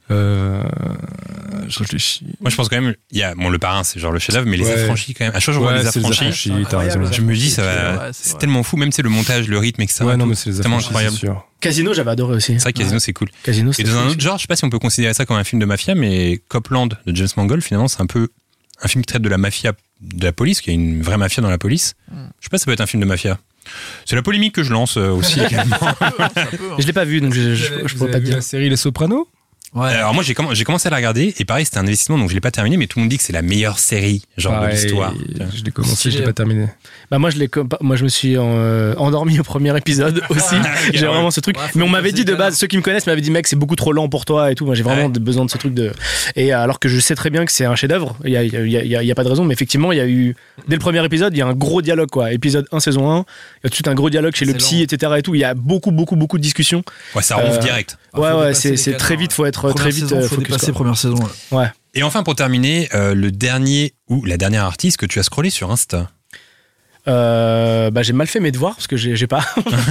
Je réfléchis. Moi, je pense quand même, il y a, le Parrain, c'est genre le chef-d'œuvre, mais les Affranchis quand même. À chaque fois, je vois les Affranchis. T'as raison. Je me dis, c'est tellement fou, même c'est le montage, le rythme, etc. Ouais, non, mais c'est les tellement Affranchis, incroyable. Casino, j'avais adoré aussi. C'est vrai que Casino, c'est cool. Casino, et dans un autre genre, je sais pas si on peut considérer ça comme un film de mafia, mais Copland de James Mangold, finalement, c'est un peu un film qui traite de la mafia, de la police, qu'il y a une vraie mafia dans la police. Je sais pas si ça peut être un film de mafia. C'est la polémique que je lance aussi également. Je l'ai pas vu, donc je pourrais pas te dire. La série Les Sopranos. Ouais. Alors moi j'ai commencé à la regarder et pareil c'était un investissement donc je l'ai pas terminé mais tout le monde dit que c'est la meilleure série genre de l'histoire. Je l'ai commencé, je l'ai pas terminé. Bah moi je me suis endormi au premier épisode aussi. J'ai vraiment ce truc. Mais on m'avait dit de base, ceux qui me connaissent m'avaient dit mec c'est beaucoup trop lent pour toi et tout. Moi j'ai vraiment besoin de ce truc de. Et alors que je sais très bien que c'est un chef-d'œuvre, il y a pas de raison. Mais effectivement il y a eu dès le premier épisode il y a un gros dialogue quoi. Épisode 1 saison 1, il y a tout de suite un gros dialogue chez le psy etc et tout. Il y a beaucoup de discussions. Ouais ça ronfle direct. Ouais c'est très vite faut être très vite. Faut dépasser première saison. Ouais. Et enfin pour terminer le dernier ou la dernière artiste que tu as scrollé sur Insta. J'ai mal fait mes devoirs parce que j'ai pas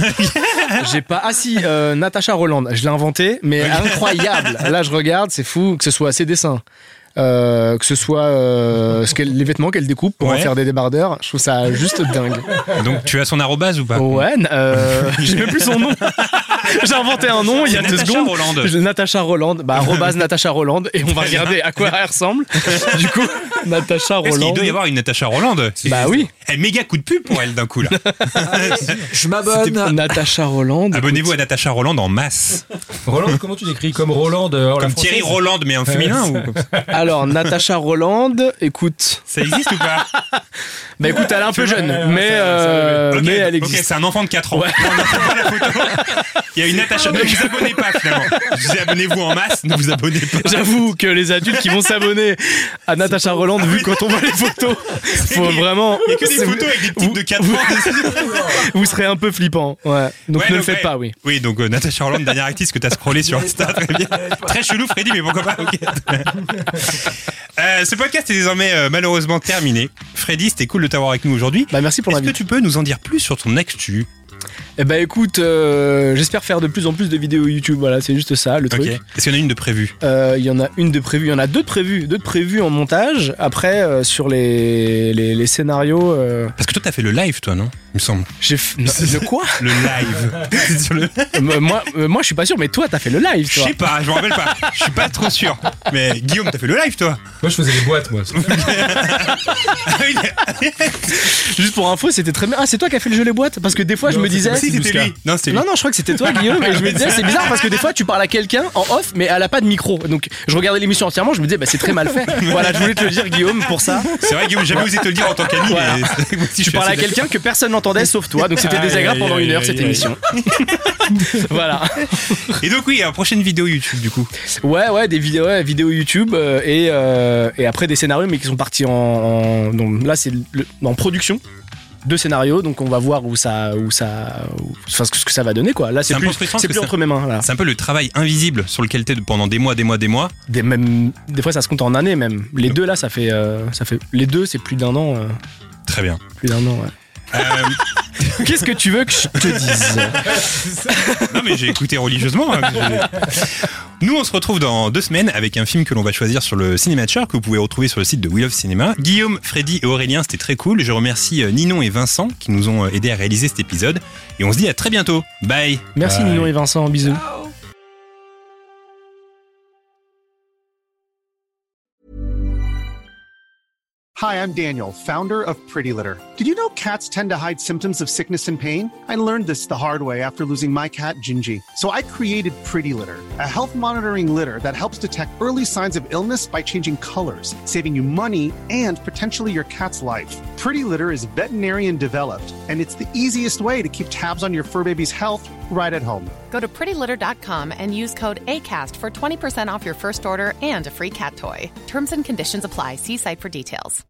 ah si Natacha Roland je l'ai inventé mais incroyable. Là je regarde c'est fou que ce soit ses dessins que ce soit les vêtements qu'elle découpe pour en faire des débardeurs, je trouve ça juste dingue. Donc tu as son arrobase ou pas? Ouais, j'ai même plus son nom. J'ai inventé un nom il y a 2 secondes. Natacha Roland. Arrobase Natacha Roland et on va regarder à quoi elle ressemble. Du coup, Natacha Roland. Est-ce qu'il doit y avoir une Natacha Roland? Bah oui. Elle méga coup de pub pour elle d'un coup là. Je m'abonne. Natacha Roland. Abonnez-vous à Natacha Roland en masse. Roland, comment tu l'écris? Comme Roland comme Thierry Roland mais en féminin ou comme ça? Alors, Natacha Roland, écoute. Ça existe ou pas? Bah écoute, elle est un peu jeune, mais elle existe. Ok, c'est un enfant de 4 ans. Ouais. On a la photo. Il y a une Natacha. Ne vous abonnez pas finalement. Abonnez-vous en masse, ne vous abonnez pas. J'avoue que les adultes qui vont s'abonner à Natacha Roland, vu quand on voit les photos, faut vraiment. Il y a que des photos avec des petites de 4 ans. Vous serez un peu flippant. Ouais. Donc ne le faites pas, oui. Oui, donc Natacha Roland, dernière artiste que t'as scrollé sur Insta, très bien. Très chelou, Freddy, mais pourquoi pas? Ok. Ce podcast est désormais malheureusement terminé. Freddy, c'était cool de t'avoir avec nous aujourd'hui. Bah merci pour l'invitation. Est-ce que tu peux nous en dire plus sur ton actu? Eh ben écoute, j'espère faire de plus en plus de vidéos YouTube. Voilà, c'est juste ça le truc. Ok. Est-ce qu'il y en a une de prévue? Il y en a une de prévue. Il y en a deux de prévues en montage. Après, sur les scénarios. Parce que toi, t'as fait le live, toi, non? Il me semble. Le quoi? Le live. Sur le... moi, je suis pas sûr. Mais toi, t'as fait le live, toi. Je sais pas, je me rappelle pas. Je suis pas trop sûr. Mais Guillaume, t'as fait le live, toi? Moi, je faisais les boîtes, moi. Juste pour info, c'était très bien. Ah, c'est toi qui as fait le jeu les boîtes? Parce que des fois, je me disais. Si, c'était lui. Non, c'était lui. Non, je crois que c'était toi, Guillaume. Et je me disais, c'est bizarre parce que des fois, tu parles à quelqu'un en off, mais elle a pas de micro. Donc, je regardais l'émission entièrement, je me disais, bah, c'est très mal fait. Voilà, je voulais te le dire, Guillaume, pour ça. C'est vrai, Guillaume, j'ai jamais osé te le dire en tant qu'ami. Voilà. Mais Tu parlais à quelqu'un que personne n'entendait sauf toi. Donc, c'était désagréable pendant une heure, cette émission. Voilà. Et donc, oui, prochaine vidéo YouTube, du coup. Ouais, des vidéos YouTube et après des scénarios, mais qui sont partis donc là, c'est en production. 2 scénarios, donc on va voir ce que ça va donner, quoi. Là, c'est plus entre mes mains. Voilà. C'est un peu le travail invisible sur lequel t'es pendant des mois. Des fois, ça se compte en années même. Les deux là, ça fait les deux, c'est plus d'1 an. Très bien. Plus d'1 an, ouais. Qu'est-ce que tu veux que je te dise? Non, mais j'ai écouté religieusement. Hein. Nous, on se retrouve dans 2 semaines avec un film que l'on va choisir sur le Cinématcher, que vous pouvez retrouver sur le site de We Love Cinéma. Guillaume, Freddy et Aurélien, c'était très cool. Je remercie Ninon et Vincent qui nous ont aidés à réaliser cet épisode. Et on se dit à très bientôt. Bye. Merci Ninon et Vincent, bisous. Hi, I'm Daniel, founder of Pretty Litter. Did you know cats tend to hide symptoms of sickness and pain? I learned this the hard way after losing my cat, Gingy. So I created Pretty Litter, a health monitoring litter that helps detect early signs of illness by changing colors, saving you money and potentially your cat's life. Pretty Litter is veterinarian developed, and it's the easiest way to keep tabs on your fur baby's health right at home. Go to prettylitter.com and use code ACAST for 20% off your first order and a free cat toy. Terms and conditions apply. See site for details.